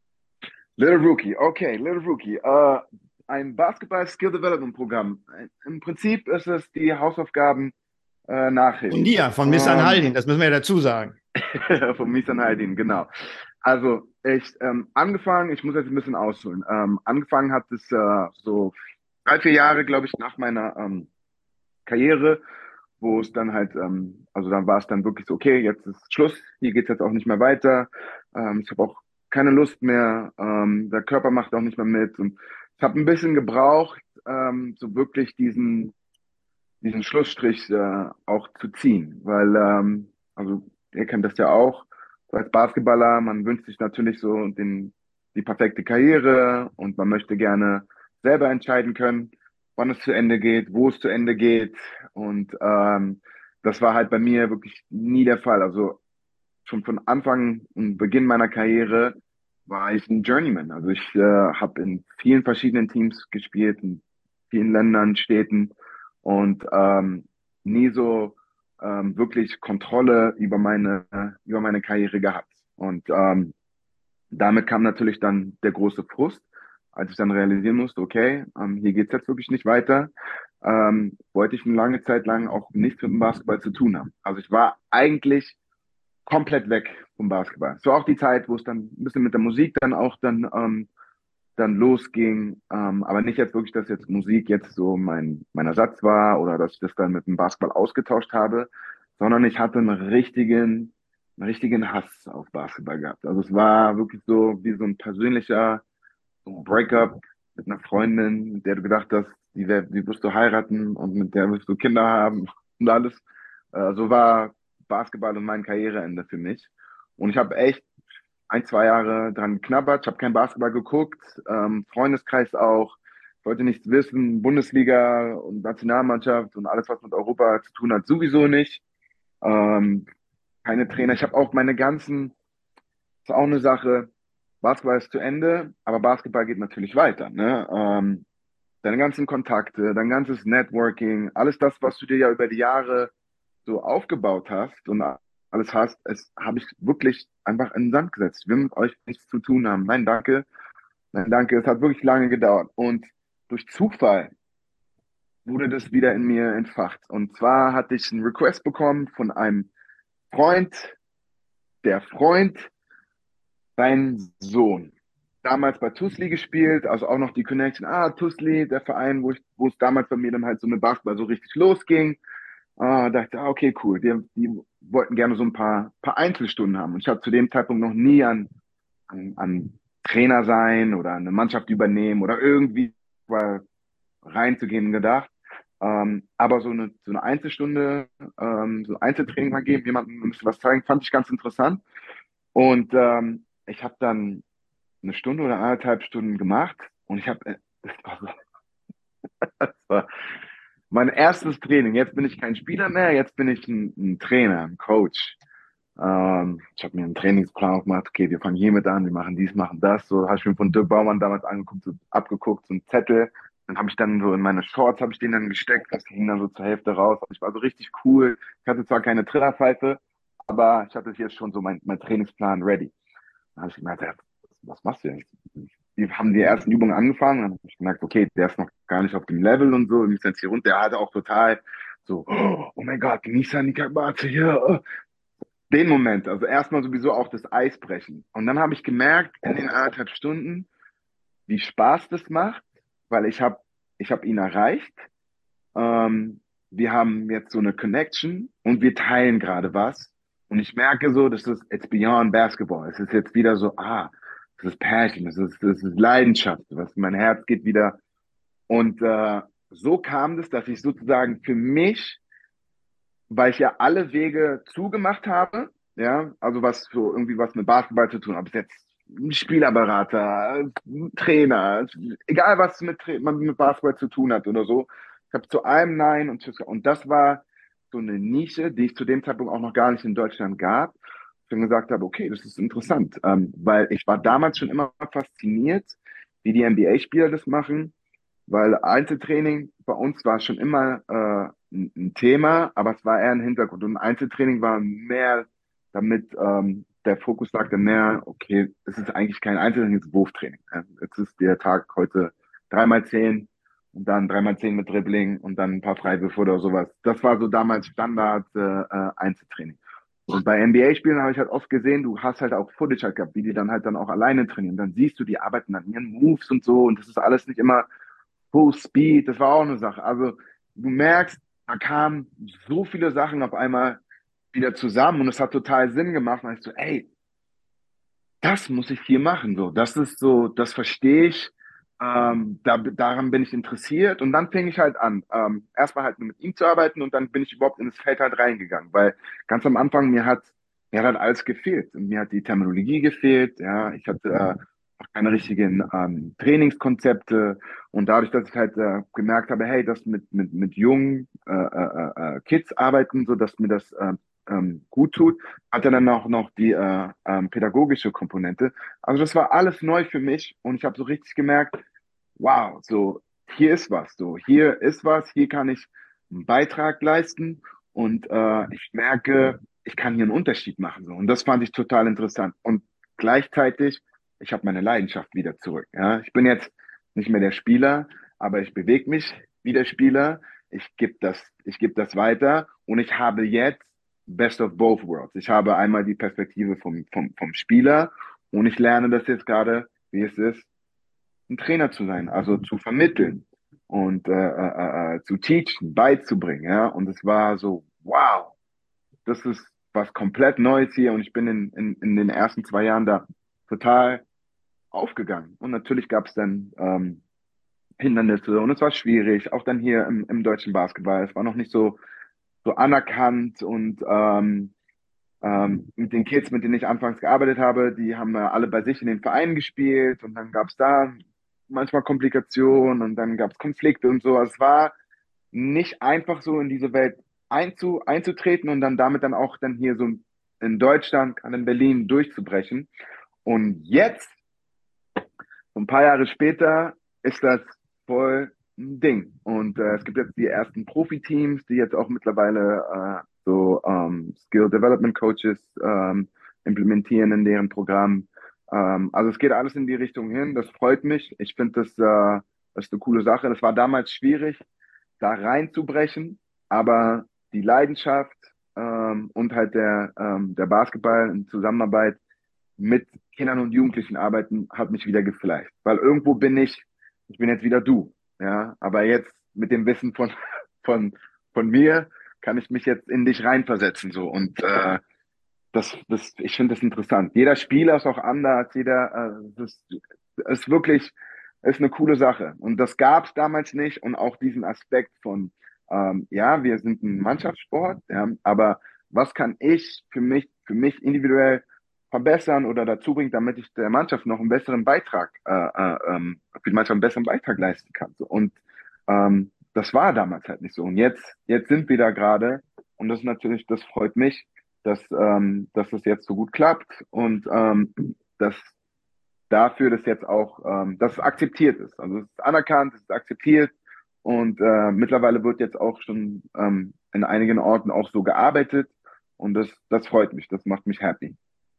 Little Rookie, okay, Little Rookie. Äh, ein Basketball-Skill-Development-Programm. Im Prinzip ist es die Hausaufgaben äh, Nachhilfe. Von dir, von Miss Ähm, Anhaldin, das müssen wir ja dazu sagen. Von Misan Haidin, genau. Also ich ähm, angefangen, ich muss jetzt ein bisschen ausholen. Ähm, angefangen hat es äh, so drei, vier Jahre, glaube ich, nach meiner ähm, Karriere, wo es dann halt, ähm, also dann war es dann wirklich so, okay, jetzt ist Schluss, hier geht's jetzt auch nicht mehr weiter. Ähm, ich habe auch keine Lust mehr, ähm, der Körper macht auch nicht mehr mit. Und ich habe ein bisschen gebraucht, ähm, so wirklich diesen, diesen Schlussstrich äh, auch zu ziehen, weil, ähm, also ihr kennt das ja auch, so als Basketballer, man wünscht sich natürlich so den, die perfekte Karriere und man möchte gerne selber entscheiden können, wann es zu Ende geht, wo es zu Ende geht. Und ähm, das war halt bei mir wirklich nie der Fall. Also schon von Anfang und Beginn meiner Karriere war ich ein Journeyman. Also ich äh, habe in vielen verschiedenen Teams gespielt, in vielen Ländern, Städten und ähm, nie so ähm, wirklich Kontrolle über meine, über meine Karriere gehabt. Und ähm, damit kam natürlich dann der große Frust, als ich dann realisieren musste, okay, ähm, hier geht's jetzt wirklich nicht weiter. Ähm, wollte ich eine lange Zeit lang auch nichts mit dem Basketball zu tun haben. Also ich war eigentlich komplett weg vom Basketball. Es war auch die Zeit, wo es dann ein bisschen mit der Musik dann auch dann, ähm, dann losging. Ähm, aber nicht jetzt wirklich, dass jetzt Musik jetzt so mein, mein Ersatz war oder dass ich das dann mit dem Basketball ausgetauscht habe, sondern ich hatte einen richtigen, einen richtigen Hass auf Basketball gehabt. Also es war wirklich so wie so ein persönlicher so ein Breakup mit einer Freundin, mit der du gedacht hast, die, wär, die wirst du heiraten und mit der wirst du Kinder haben und alles. Äh, so war Basketball und mein Karriereende für mich. Und ich habe echt ein, zwei Jahre dran geknabbert. Ich habe kein Basketball geguckt, ähm, Freundeskreis auch. Ich wollte nichts wissen, Bundesliga und Nationalmannschaft und alles, was mit Europa zu tun hat, sowieso nicht. Ähm, keine Trainer. Ich habe auch meine ganzen, ist auch eine Sache, Basketball ist zu Ende, aber Basketball geht natürlich weiter. Ne? Ähm, deine ganzen Kontakte, dein ganzes Networking, alles das, was du dir ja über die Jahre so aufgebaut hast und alles hast, es habe ich wirklich einfach in den Sand gesetzt. Ich will mit euch nichts zu tun haben. Nein, danke. Nein, danke. Es hat wirklich lange gedauert. Und durch Zufall wurde das wieder in mir entfacht. Und zwar hatte ich einen Request bekommen von einem Freund, der Freund, sein Sohn. Damals bei Tusli gespielt, also auch noch die Connection. Ah, Tusli, der Verein, wo ich, wo es damals bei mir dann halt so mit Basketball so richtig losging. Ah, dachte, ah, okay, cool. Die, die wollten gerne so ein paar, paar Einzelstunden haben. Und ich habe zu dem Zeitpunkt noch nie an, an, an Trainer sein oder eine Mannschaft übernehmen oder irgendwie mal reinzugehen gedacht. Ähm, aber so eine, so eine Einzelstunde, ähm, so ein Einzeltraining mal geben, jemandem ein bisschen was zeigen, fand ich ganz interessant. Und ähm, ich habe dann eine Stunde oder anderthalb Stunden gemacht und ich habe, das war so, das war mein erstes Training. Jetzt bin ich kein Spieler mehr, jetzt bin ich ein, ein Trainer, ein Coach. Ähm, ich habe mir einen Trainingsplan auch gemacht, okay, wir fangen hiermit an, wir machen dies, machen das. So habe ich mir von Dirk Baumann damals angeguckt, so, abgeguckt, so einen Zettel. Dann habe ich dann so in meine Shorts, habe ich den dann gesteckt, das ging dann so zur Hälfte raus. Ich war so richtig cool. Ich hatte zwar keine Trillerpfeife, aber ich hatte jetzt schon so mein, mein Trainingsplan ready. Dann habe ich gemerkt, ja, was machst du denn? Die haben die ersten Übungen angefangen, dann habe ich gemerkt, okay, der ist noch gar nicht auf dem Level und so, wir müssen jetzt hier runter. Der hatte auch total so, oh mein Gott, Nissan Nikabate hier. Oh. Den Moment, also erstmal sowieso auch das Eis brechen. Und dann habe ich gemerkt, in den anderthalb Stunden, wie Spaß das macht, weil ich habe ich hab ihn erreicht. Ähm, wir haben jetzt so eine Connection und wir teilen gerade was. Und ich merke so, das ist, it's beyond basketball. Es ist jetzt wieder so, ah, das ist Passion, das ist, das ist Leidenschaft, was mein Herz geht wieder. Und äh, so kam es, dass ich sozusagen für mich, weil ich ja alle Wege zugemacht habe, ja, also was so irgendwie was mit Basketball zu tun, ob es jetzt ein Spielerberater, ein Trainer, egal was mit, man mit Basketball zu tun hat oder so. Ich habe zu allem Nein und Tschüss. Und das war so eine Nische, die es zu dem Zeitpunkt auch noch gar nicht in Deutschland gab. Ich dann gesagt habe, okay, das ist interessant, ähm, weil ich war damals schon immer fasziniert, wie die N B A-Spieler das machen, weil Einzeltraining bei uns war schon immer äh, ein, ein Thema, aber es war eher ein Hintergrund. Und Einzeltraining war mehr, damit ähm, der Fokus lag dann mehr, okay, es ist eigentlich kein Einzeltraining, es ist Wurftraining. Ja. Jetzt ist der Tag heute dreimal zehn und dann dreimal zehn mit Dribbling und dann ein paar Freiwürfe oder sowas. Das war so damals Standard äh, äh, Einzeltraining. Und bei N B A-Spielen habe ich halt oft gesehen, du hast halt auch Footage halt gehabt, wie die dann halt dann auch alleine trainieren. Dann siehst du, die arbeiten an ihren Moves und so und das ist alles nicht immer Full Speed, das war auch eine Sache. Also du merkst, da kamen so viele Sachen auf einmal wieder zusammen und es hat total Sinn gemacht. Und ich so, ey, das muss ich hier machen. So, das ist so, das verstehe ich. Ähm, da, daran bin ich interessiert. Und dann fing ich halt an, ähm, erstmal halt mit ihm zu arbeiten und dann bin ich überhaupt in das Feld halt reingegangen, weil ganz am Anfang mir hat, mir hat halt alles gefehlt. Und mir hat die Terminologie gefehlt. Ja, ich hatte äh, auch keine richtigen ähm, Trainingskonzepte. Und dadurch, dass ich halt äh, gemerkt habe, hey, das mit, mit, mit jungen äh, äh, äh, Kids arbeiten, so dass mir das äh, ähm, gut tut, hat er dann auch noch die äh, ähm, pädagogische Komponente. Also das war alles neu für mich und ich habe so richtig gemerkt, wow, so hier ist was, so hier ist was, hier kann ich einen Beitrag leisten und äh, ich merke, ich kann hier einen Unterschied machen. So. Und das fand ich total interessant. Und gleichzeitig, ich habe meine Leidenschaft wieder zurück. Ja? Ich bin jetzt nicht mehr der Spieler, aber ich bewege mich wie der Spieler. Ich gebe das, ich gebe das weiter und ich habe jetzt Best of both worlds. Ich habe einmal die Perspektive vom, vom, vom Spieler und ich lerne das jetzt gerade, wie es ist, ein Trainer zu sein, also zu vermitteln und äh, äh, äh, zu teachen, beizubringen. Ja? Und es war so, wow, das ist was komplett Neues hier und ich bin in, in, in den ersten zwei Jahren da total aufgegangen. Und natürlich gab es dann ähm, Hindernisse und es war schwierig, auch dann hier im, im deutschen Basketball. Es war noch nicht so, so anerkannt und ähm, ähm, mit den Kids, mit denen ich anfangs gearbeitet habe, die haben äh, alle bei sich in den Vereinen gespielt und dann gab es da manchmal Komplikationen und dann gab es Konflikte und so. Also es war nicht einfach so in diese Welt einzu, einzutreten und dann damit dann auch dann hier so in Deutschland, gerade in Berlin durchzubrechen. Und jetzt, ein paar Jahre später, ist das voll ein Ding. Und äh, es gibt jetzt die ersten Profiteams, die jetzt auch mittlerweile äh, so ähm, Skill Development Coaches ähm, implementieren in deren Programm. Ähm, also es geht alles in die Richtung hin. Das freut mich. Ich finde, das, äh, das ist eine coole Sache. Das war damals schwierig, da reinzubrechen, aber die Leidenschaft ähm, und halt der, ähm, der Basketball in Zusammenarbeit mit Kindern und Jugendlichen arbeiten, hat mich wieder geflasht. Weil irgendwo bin ich, ich bin jetzt wieder du, ja, aber jetzt mit dem Wissen von, von, von mir kann ich mich jetzt in dich reinversetzen, so. Und äh, das, das, ich finde das interessant. Jeder Spieler ist auch anders, jeder, äh, das ist wirklich, ist eine coole Sache. Und das gab es damals nicht. Und auch diesen Aspekt von, ähm, ja, wir sind ein Mannschaftssport, ja, aber was kann ich für mich, für mich individuell verbessern oder dazu bringen, damit ich der Mannschaft noch einen besseren Beitrag, äh, äh, ähm, für die Mannschaft einen besseren Beitrag leisten kann. So. Und ähm, das war damals halt nicht so. Und jetzt, jetzt sind wir da gerade. Und das ist natürlich, das freut mich, dass, ähm, dass es jetzt so gut klappt und ähm, dass dafür das jetzt auch, ähm, dass es akzeptiert ist. Also es ist anerkannt, es ist akzeptiert und äh, mittlerweile wird jetzt auch schon ähm, in einigen Orten auch so gearbeitet und das, das freut mich, das macht mich happy.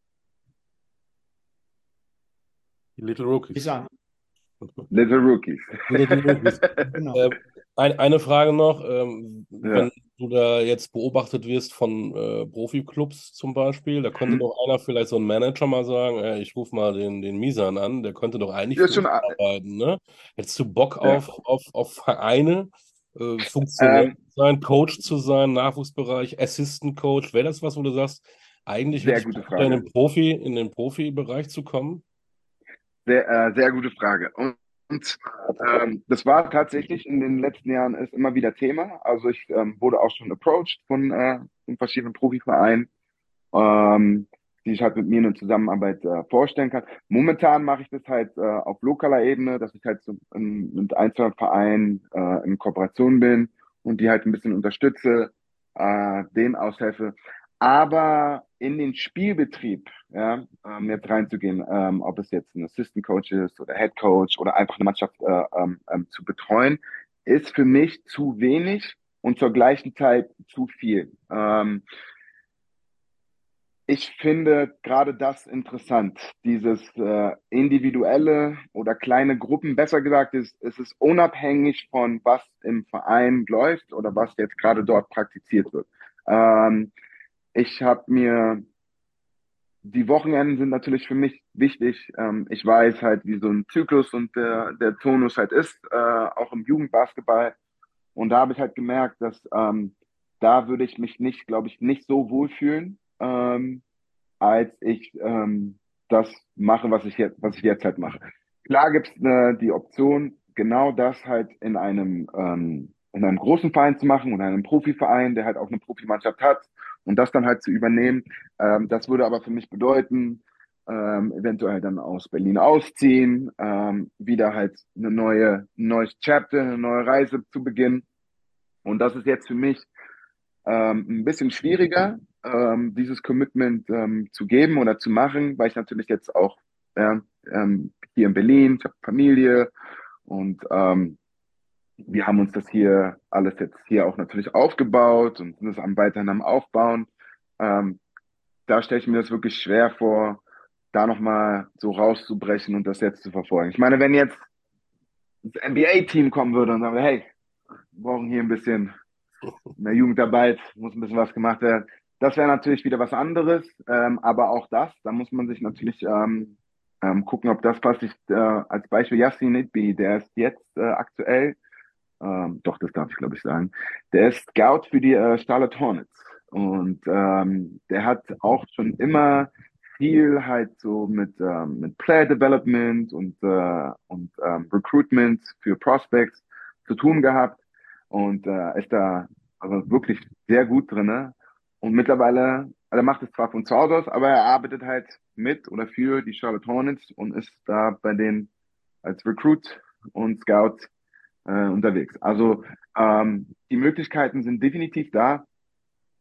Die Little Rookies. Lisa, Little Rookies. Die Little Rookies. genau. Ähm, ein, eine Frage noch, ähm, Ja. wenn du da jetzt beobachtet wirst von äh, Profiklubs zum Beispiel, da könnte Mhm. doch einer, vielleicht so ein Manager mal sagen, äh, ich rufe mal den, den Misan an, der könnte doch eigentlich Ja, für schon, uns äh, arbeiten, ne? Hättest du Bock ja. auf, auf, auf Vereine, äh, Funktionär Ähm, zu sein, Coach zu sein, Nachwuchsbereich, Assistant Coach? Wäre das was, wo du sagst, eigentlich hätte sehr ich gute Bock, da in Frage. den Profi, in den Profibereich zu kommen? Sehr, äh, sehr gute Frage. Und, und ähm, das war tatsächlich in den letzten Jahren ist immer wieder Thema. Also ich ähm, wurde auch schon approached von, äh, von verschiedenen Profivereinen, ähm, die ich halt mit mir eine Zusammenarbeit äh, vorstellen kann. Momentan mache ich das halt äh, auf lokaler Ebene, dass ich halt so in, mit einzelnen Vereinen äh, in Kooperation bin und die halt ein bisschen unterstütze, äh, denen aushelfe. Aber in den Spielbetrieb, ja, ähm, jetzt reinzugehen, ähm, ob es jetzt ein Assistant Coach ist oder Head Coach oder einfach eine Mannschaft äh, ähm, ähm, zu betreuen, ist für mich zu wenig und zur gleichen Zeit zu viel. Ähm, ich finde gerade das interessant, dieses äh, individuelle oder kleine Gruppen, besser gesagt, ist, es ist unabhängig von was im Verein läuft oder was jetzt gerade dort praktiziert wird. Ähm, ich habe mir, die Wochenenden sind natürlich für mich wichtig. Ähm, ich weiß halt, wie so ein Zyklus und der, der Tonus halt ist, äh, auch im Jugendbasketball. Und da habe ich halt gemerkt, dass ähm, da würde ich mich nicht, glaube ich, nicht so wohlfühlen. Ähm, als ich ähm, das mache, was ich jetzt, was ich jetzt halt mache. Klar gibt es äh, die Option, genau das halt in einem ähm, in einem großen Verein zu machen oder einem Profiverein, der halt auch eine Profimannschaft hat und das dann halt zu übernehmen. Ähm, das würde aber für mich bedeuten, ähm, eventuell dann aus Berlin ausziehen, ähm, wieder halt eine neue, ein neues Chapter, eine neue Reise zu beginnen. Und das ist jetzt für mich ähm, ein bisschen schwieriger, ähm, dieses Commitment ähm, zu geben oder zu machen, weil ich natürlich jetzt auch ja, ähm, hier in Berlin, ich habe Familie und ähm, wir haben uns das hier alles jetzt hier auch natürlich aufgebaut und sind es am weiterhin am Aufbauen. Ähm, da stelle ich mir das wirklich schwer vor, da nochmal so rauszubrechen und das jetzt zu verfolgen. Ich meine, wenn jetzt das N B A-Team kommen würde und sagen, hey, wir brauchen hier ein bisschen in der Jugendarbeit muss ein bisschen was gemacht werden. Das wäre natürlich wieder was anderes, ähm, aber auch das, da muss man sich natürlich ähm, ähm, gucken, ob das passt. Ich, äh, als Beispiel Yassin Idbi, der ist jetzt äh, aktuell, ähm, doch, das darf ich glaube ich sagen, der ist Scout für die äh, Charlotte Hornets und ähm, der hat auch schon immer viel halt so mit, ähm, mit Player Development und, äh, und ähm, Recruitment für Prospects zu tun gehabt und äh, ist da also wirklich sehr gut drinne. Und mittlerweile, also er macht es zwar von zu Hause aus, aber er arbeitet halt mit oder für die Charlotte Hornets und ist da bei denen als Recruit und Scout äh, unterwegs. Also ähm, die Möglichkeiten sind definitiv da.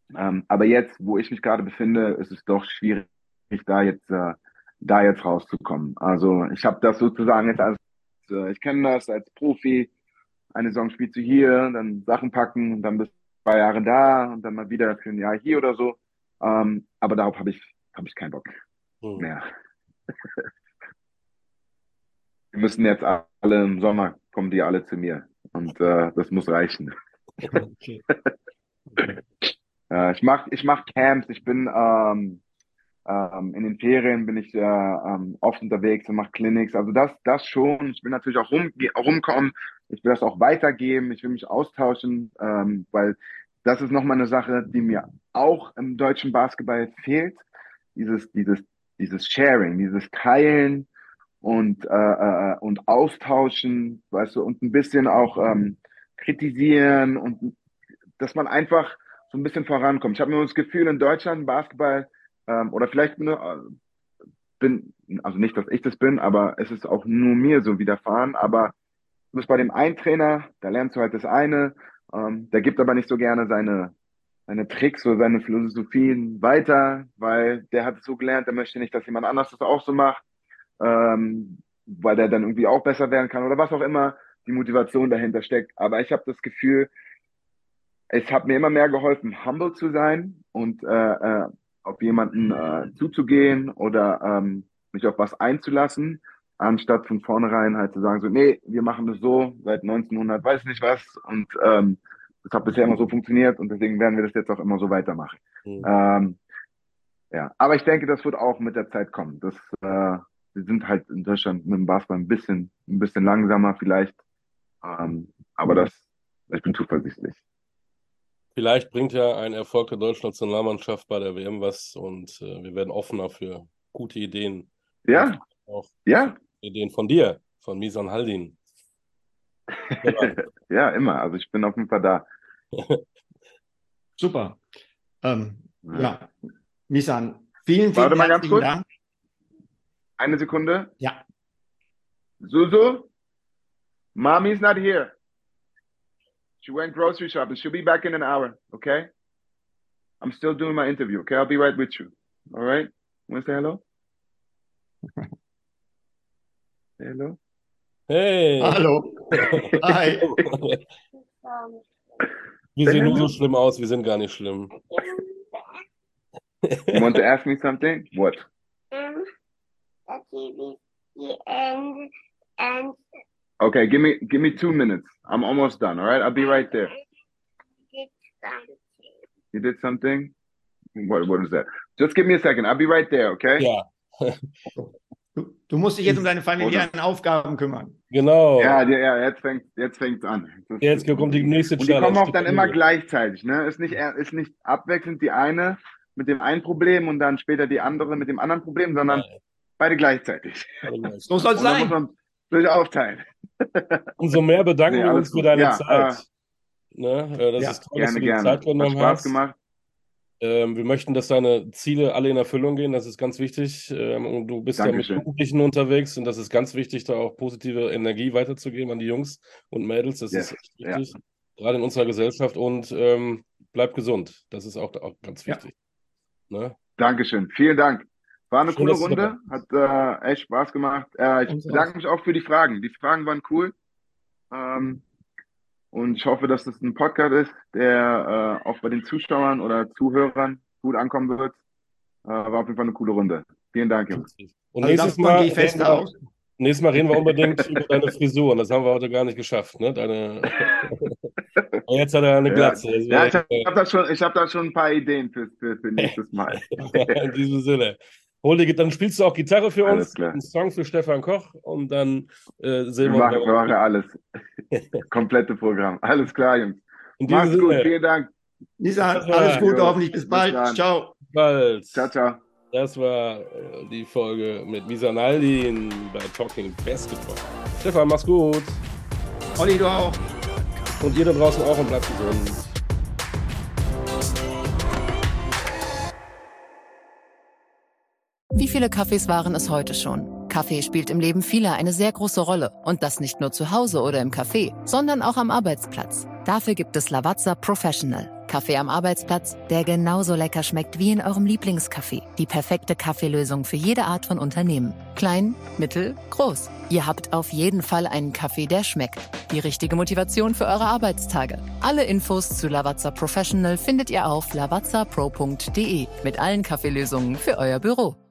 Ähm, aber jetzt, wo ich mich gerade befinde, ist es doch schwierig, da jetzt, äh, da jetzt rauszukommen. Also ich habe das sozusagen jetzt als, äh, ich kenne das als Profi. Eine Saison spielst du hier, dann Sachen packen und dann bist du zwei Jahre da und dann mal wieder für ein Jahr hier oder so. Ähm, aber darauf habe ich, habe ich keinen Bock Hm. mehr. Wir müssen jetzt alle im Sommer, kommen die alle zu mir. Und äh, das muss reichen. Okay. Äh, ich mach, ich mach Camps, ich bin ähm, ähm, in den Ferien bin ich äh, ähm, oft unterwegs und mache Clinics. Also das, das schon. Ich will natürlich auch rum, rumkommen. Ich will das auch weitergeben. Ich will mich austauschen, ähm, weil das ist nochmal eine Sache, die mir auch im deutschen Basketball fehlt. Dieses, dieses, dieses Sharing, dieses Teilen und, äh, äh, und austauschen, weißt du, und ein bisschen auch ähm, kritisieren und dass man einfach so ein bisschen vorankommt. Ich habe nur das Gefühl, in Deutschland Basketball ähm, oder vielleicht nur, äh, bin, also nicht, dass ich das bin, aber es ist auch nur mir so widerfahren. Aber du bist bei dem einen Trainer, da lernst du halt das eine, ähm, der gibt aber nicht so gerne seine, seine Tricks oder seine Philosophien weiter, weil der hat es so gelernt, der möchte nicht, dass jemand anders das auch so macht, ähm, weil der dann irgendwie auch besser werden kann oder was auch immer die Motivation dahinter steckt. Aber ich habe das Gefühl, es hat mir immer mehr geholfen, humble zu sein und äh, äh, auf jemanden äh, zuzugehen oder ähm, mich auf was einzulassen, anstatt von vornherein halt zu sagen, so, nee, wir machen das so seit neunzehnhundert, weiß nicht was und ähm, das hat bisher immer so funktioniert und deswegen werden wir das jetzt auch immer so weitermachen. Mhm. Ähm, ja, aber ich denke, das wird auch mit der Zeit kommen. Das, äh, wir sind halt in Deutschland mit dem Basketball ein bisschen, ein bisschen langsamer vielleicht, ähm, aber das, ich bin zuversichtlich. Vielleicht bringt ja ein Erfolg der deutschen Nationalmannschaft bei der W M was und äh, wir werden offener für gute Ideen. Ja, Auch ja, Ideen von dir, von Misan Haldin. ja, immer. Also ich bin auf jeden Fall da. Super. Ähm, Ja. ja, Misan, vielen, vielen Warte mal ganz herzlichen kurz. Dank. Eine Sekunde. Ja, Suzu, mommy's not here. She went grocery shopping. She'll be back in an hour, okay? I'm still doing my interview, okay? I'll be right with you. All right? Want to say hello? Say hello? Hey! hallo. Hi. Wir sehen nur so schlimm aus, wir sind gar nicht schlimm. You want to ask me something? What? Um, the T V and and Okay, give me give me two minutes. I'm almost done, all right? I'll be right there. did something. You did something? What what is that? Just give me a second. I'll be right there, okay? Ja, Du, du musst dich jetzt um deine familiären Aufgaben kümmern. genau. Ja, ja, ja, jetzt fängt jetzt fängt's an. Das Jetzt ist- kommt die nächste Und die Challenge. kommen auch dann immer Die- gleichzeitig, ne? Ist nicht, ist nicht abwechselnd die eine mit dem einen Problem und dann später die andere mit dem anderen Problem, sondern Nein. beide gleichzeitig. So soll es Und dann muss sein. man sich aufteilen. Umso mehr bedanken Nee, wir alles uns für gut. deine Ja, Zeit. Ne? äh, Das ja, ist toll, dass Gerne, du dir die gerne. Zeit Hat genommen Spaß hast. gemacht. Ähm, wir möchten, dass deine Ziele alle in Erfüllung gehen. Das ist ganz wichtig. Ähm, und du bist ja mit Dankeschön. Jugendlichen unterwegs und das ist ganz wichtig, da auch positive Energie weiterzugeben an die Jungs und Mädels. Das Yes, ist echt ja. wichtig, gerade in unserer Gesellschaft. Und ähm, bleib gesund. Das ist auch, auch ganz Ja. wichtig. Ne? Dankeschön. Vielen Dank. War eine Schön, coole dass du dabei Runde. Hat äh, echt Spaß gemacht. Äh, ich Uns bedanke auch. mich auch für die Fragen. Die Fragen waren cool. Ähm, und ich hoffe, dass das ein Podcast ist, der äh, auch bei den Zuschauern oder Zuhörern gut ankommen wird. Äh, war auf jeden Fall eine coole Runde. Vielen Dank, Jungs. Und Also nächstes davon Mal, gehe ich fest reden wir, aus. nächstes Mal reden wir unbedingt über deine Frisur. Und das haben wir heute gar nicht geschafft. Ne? Deine... Aber jetzt hat er eine Ja, Glatze. Das ja wär- ich habe hab da, schon- ich hab da schon ein paar Ideen für, für, für nächstes Mal. In diesem Sinne. Hol dir, dann spielst du auch Gitarre für Alles uns, klar. einen Song für Stefan Koch und dann äh, Wir sehen wir machen, wir uns. machen alles. Komplette Programm. Alles klar, Jungs. In diesem Macht's gut. Sinne, Vielen Dank. Nisan, Das war- alles Gute, Jo, hoffentlich bis bis bald. dann. Ciao. bald. Ciao, ciao. Das war äh, die Folge mit Misan Haldin bei Talking Basketball. Stefan, mach's gut. Olli, du auch. Und ihr da draußen auch und bleibt gesund. Wie viele Kaffees waren es heute schon? Kaffee spielt im Leben vieler eine sehr große Rolle. Und das nicht nur zu Hause oder im Café, sondern auch am Arbeitsplatz. Dafür gibt es Lavazza Professional. Kaffee am Arbeitsplatz, der genauso lecker schmeckt wie in eurem Lieblingscafé. Die perfekte Kaffeelösung für jede Art von Unternehmen. Klein, mittel, groß. Ihr habt auf jeden Fall einen Kaffee, der schmeckt. Die richtige Motivation für eure Arbeitstage. Alle Infos zu Lavazza Professional findet ihr auf lavazza pro punkt de mit allen Kaffeelösungen für euer Büro.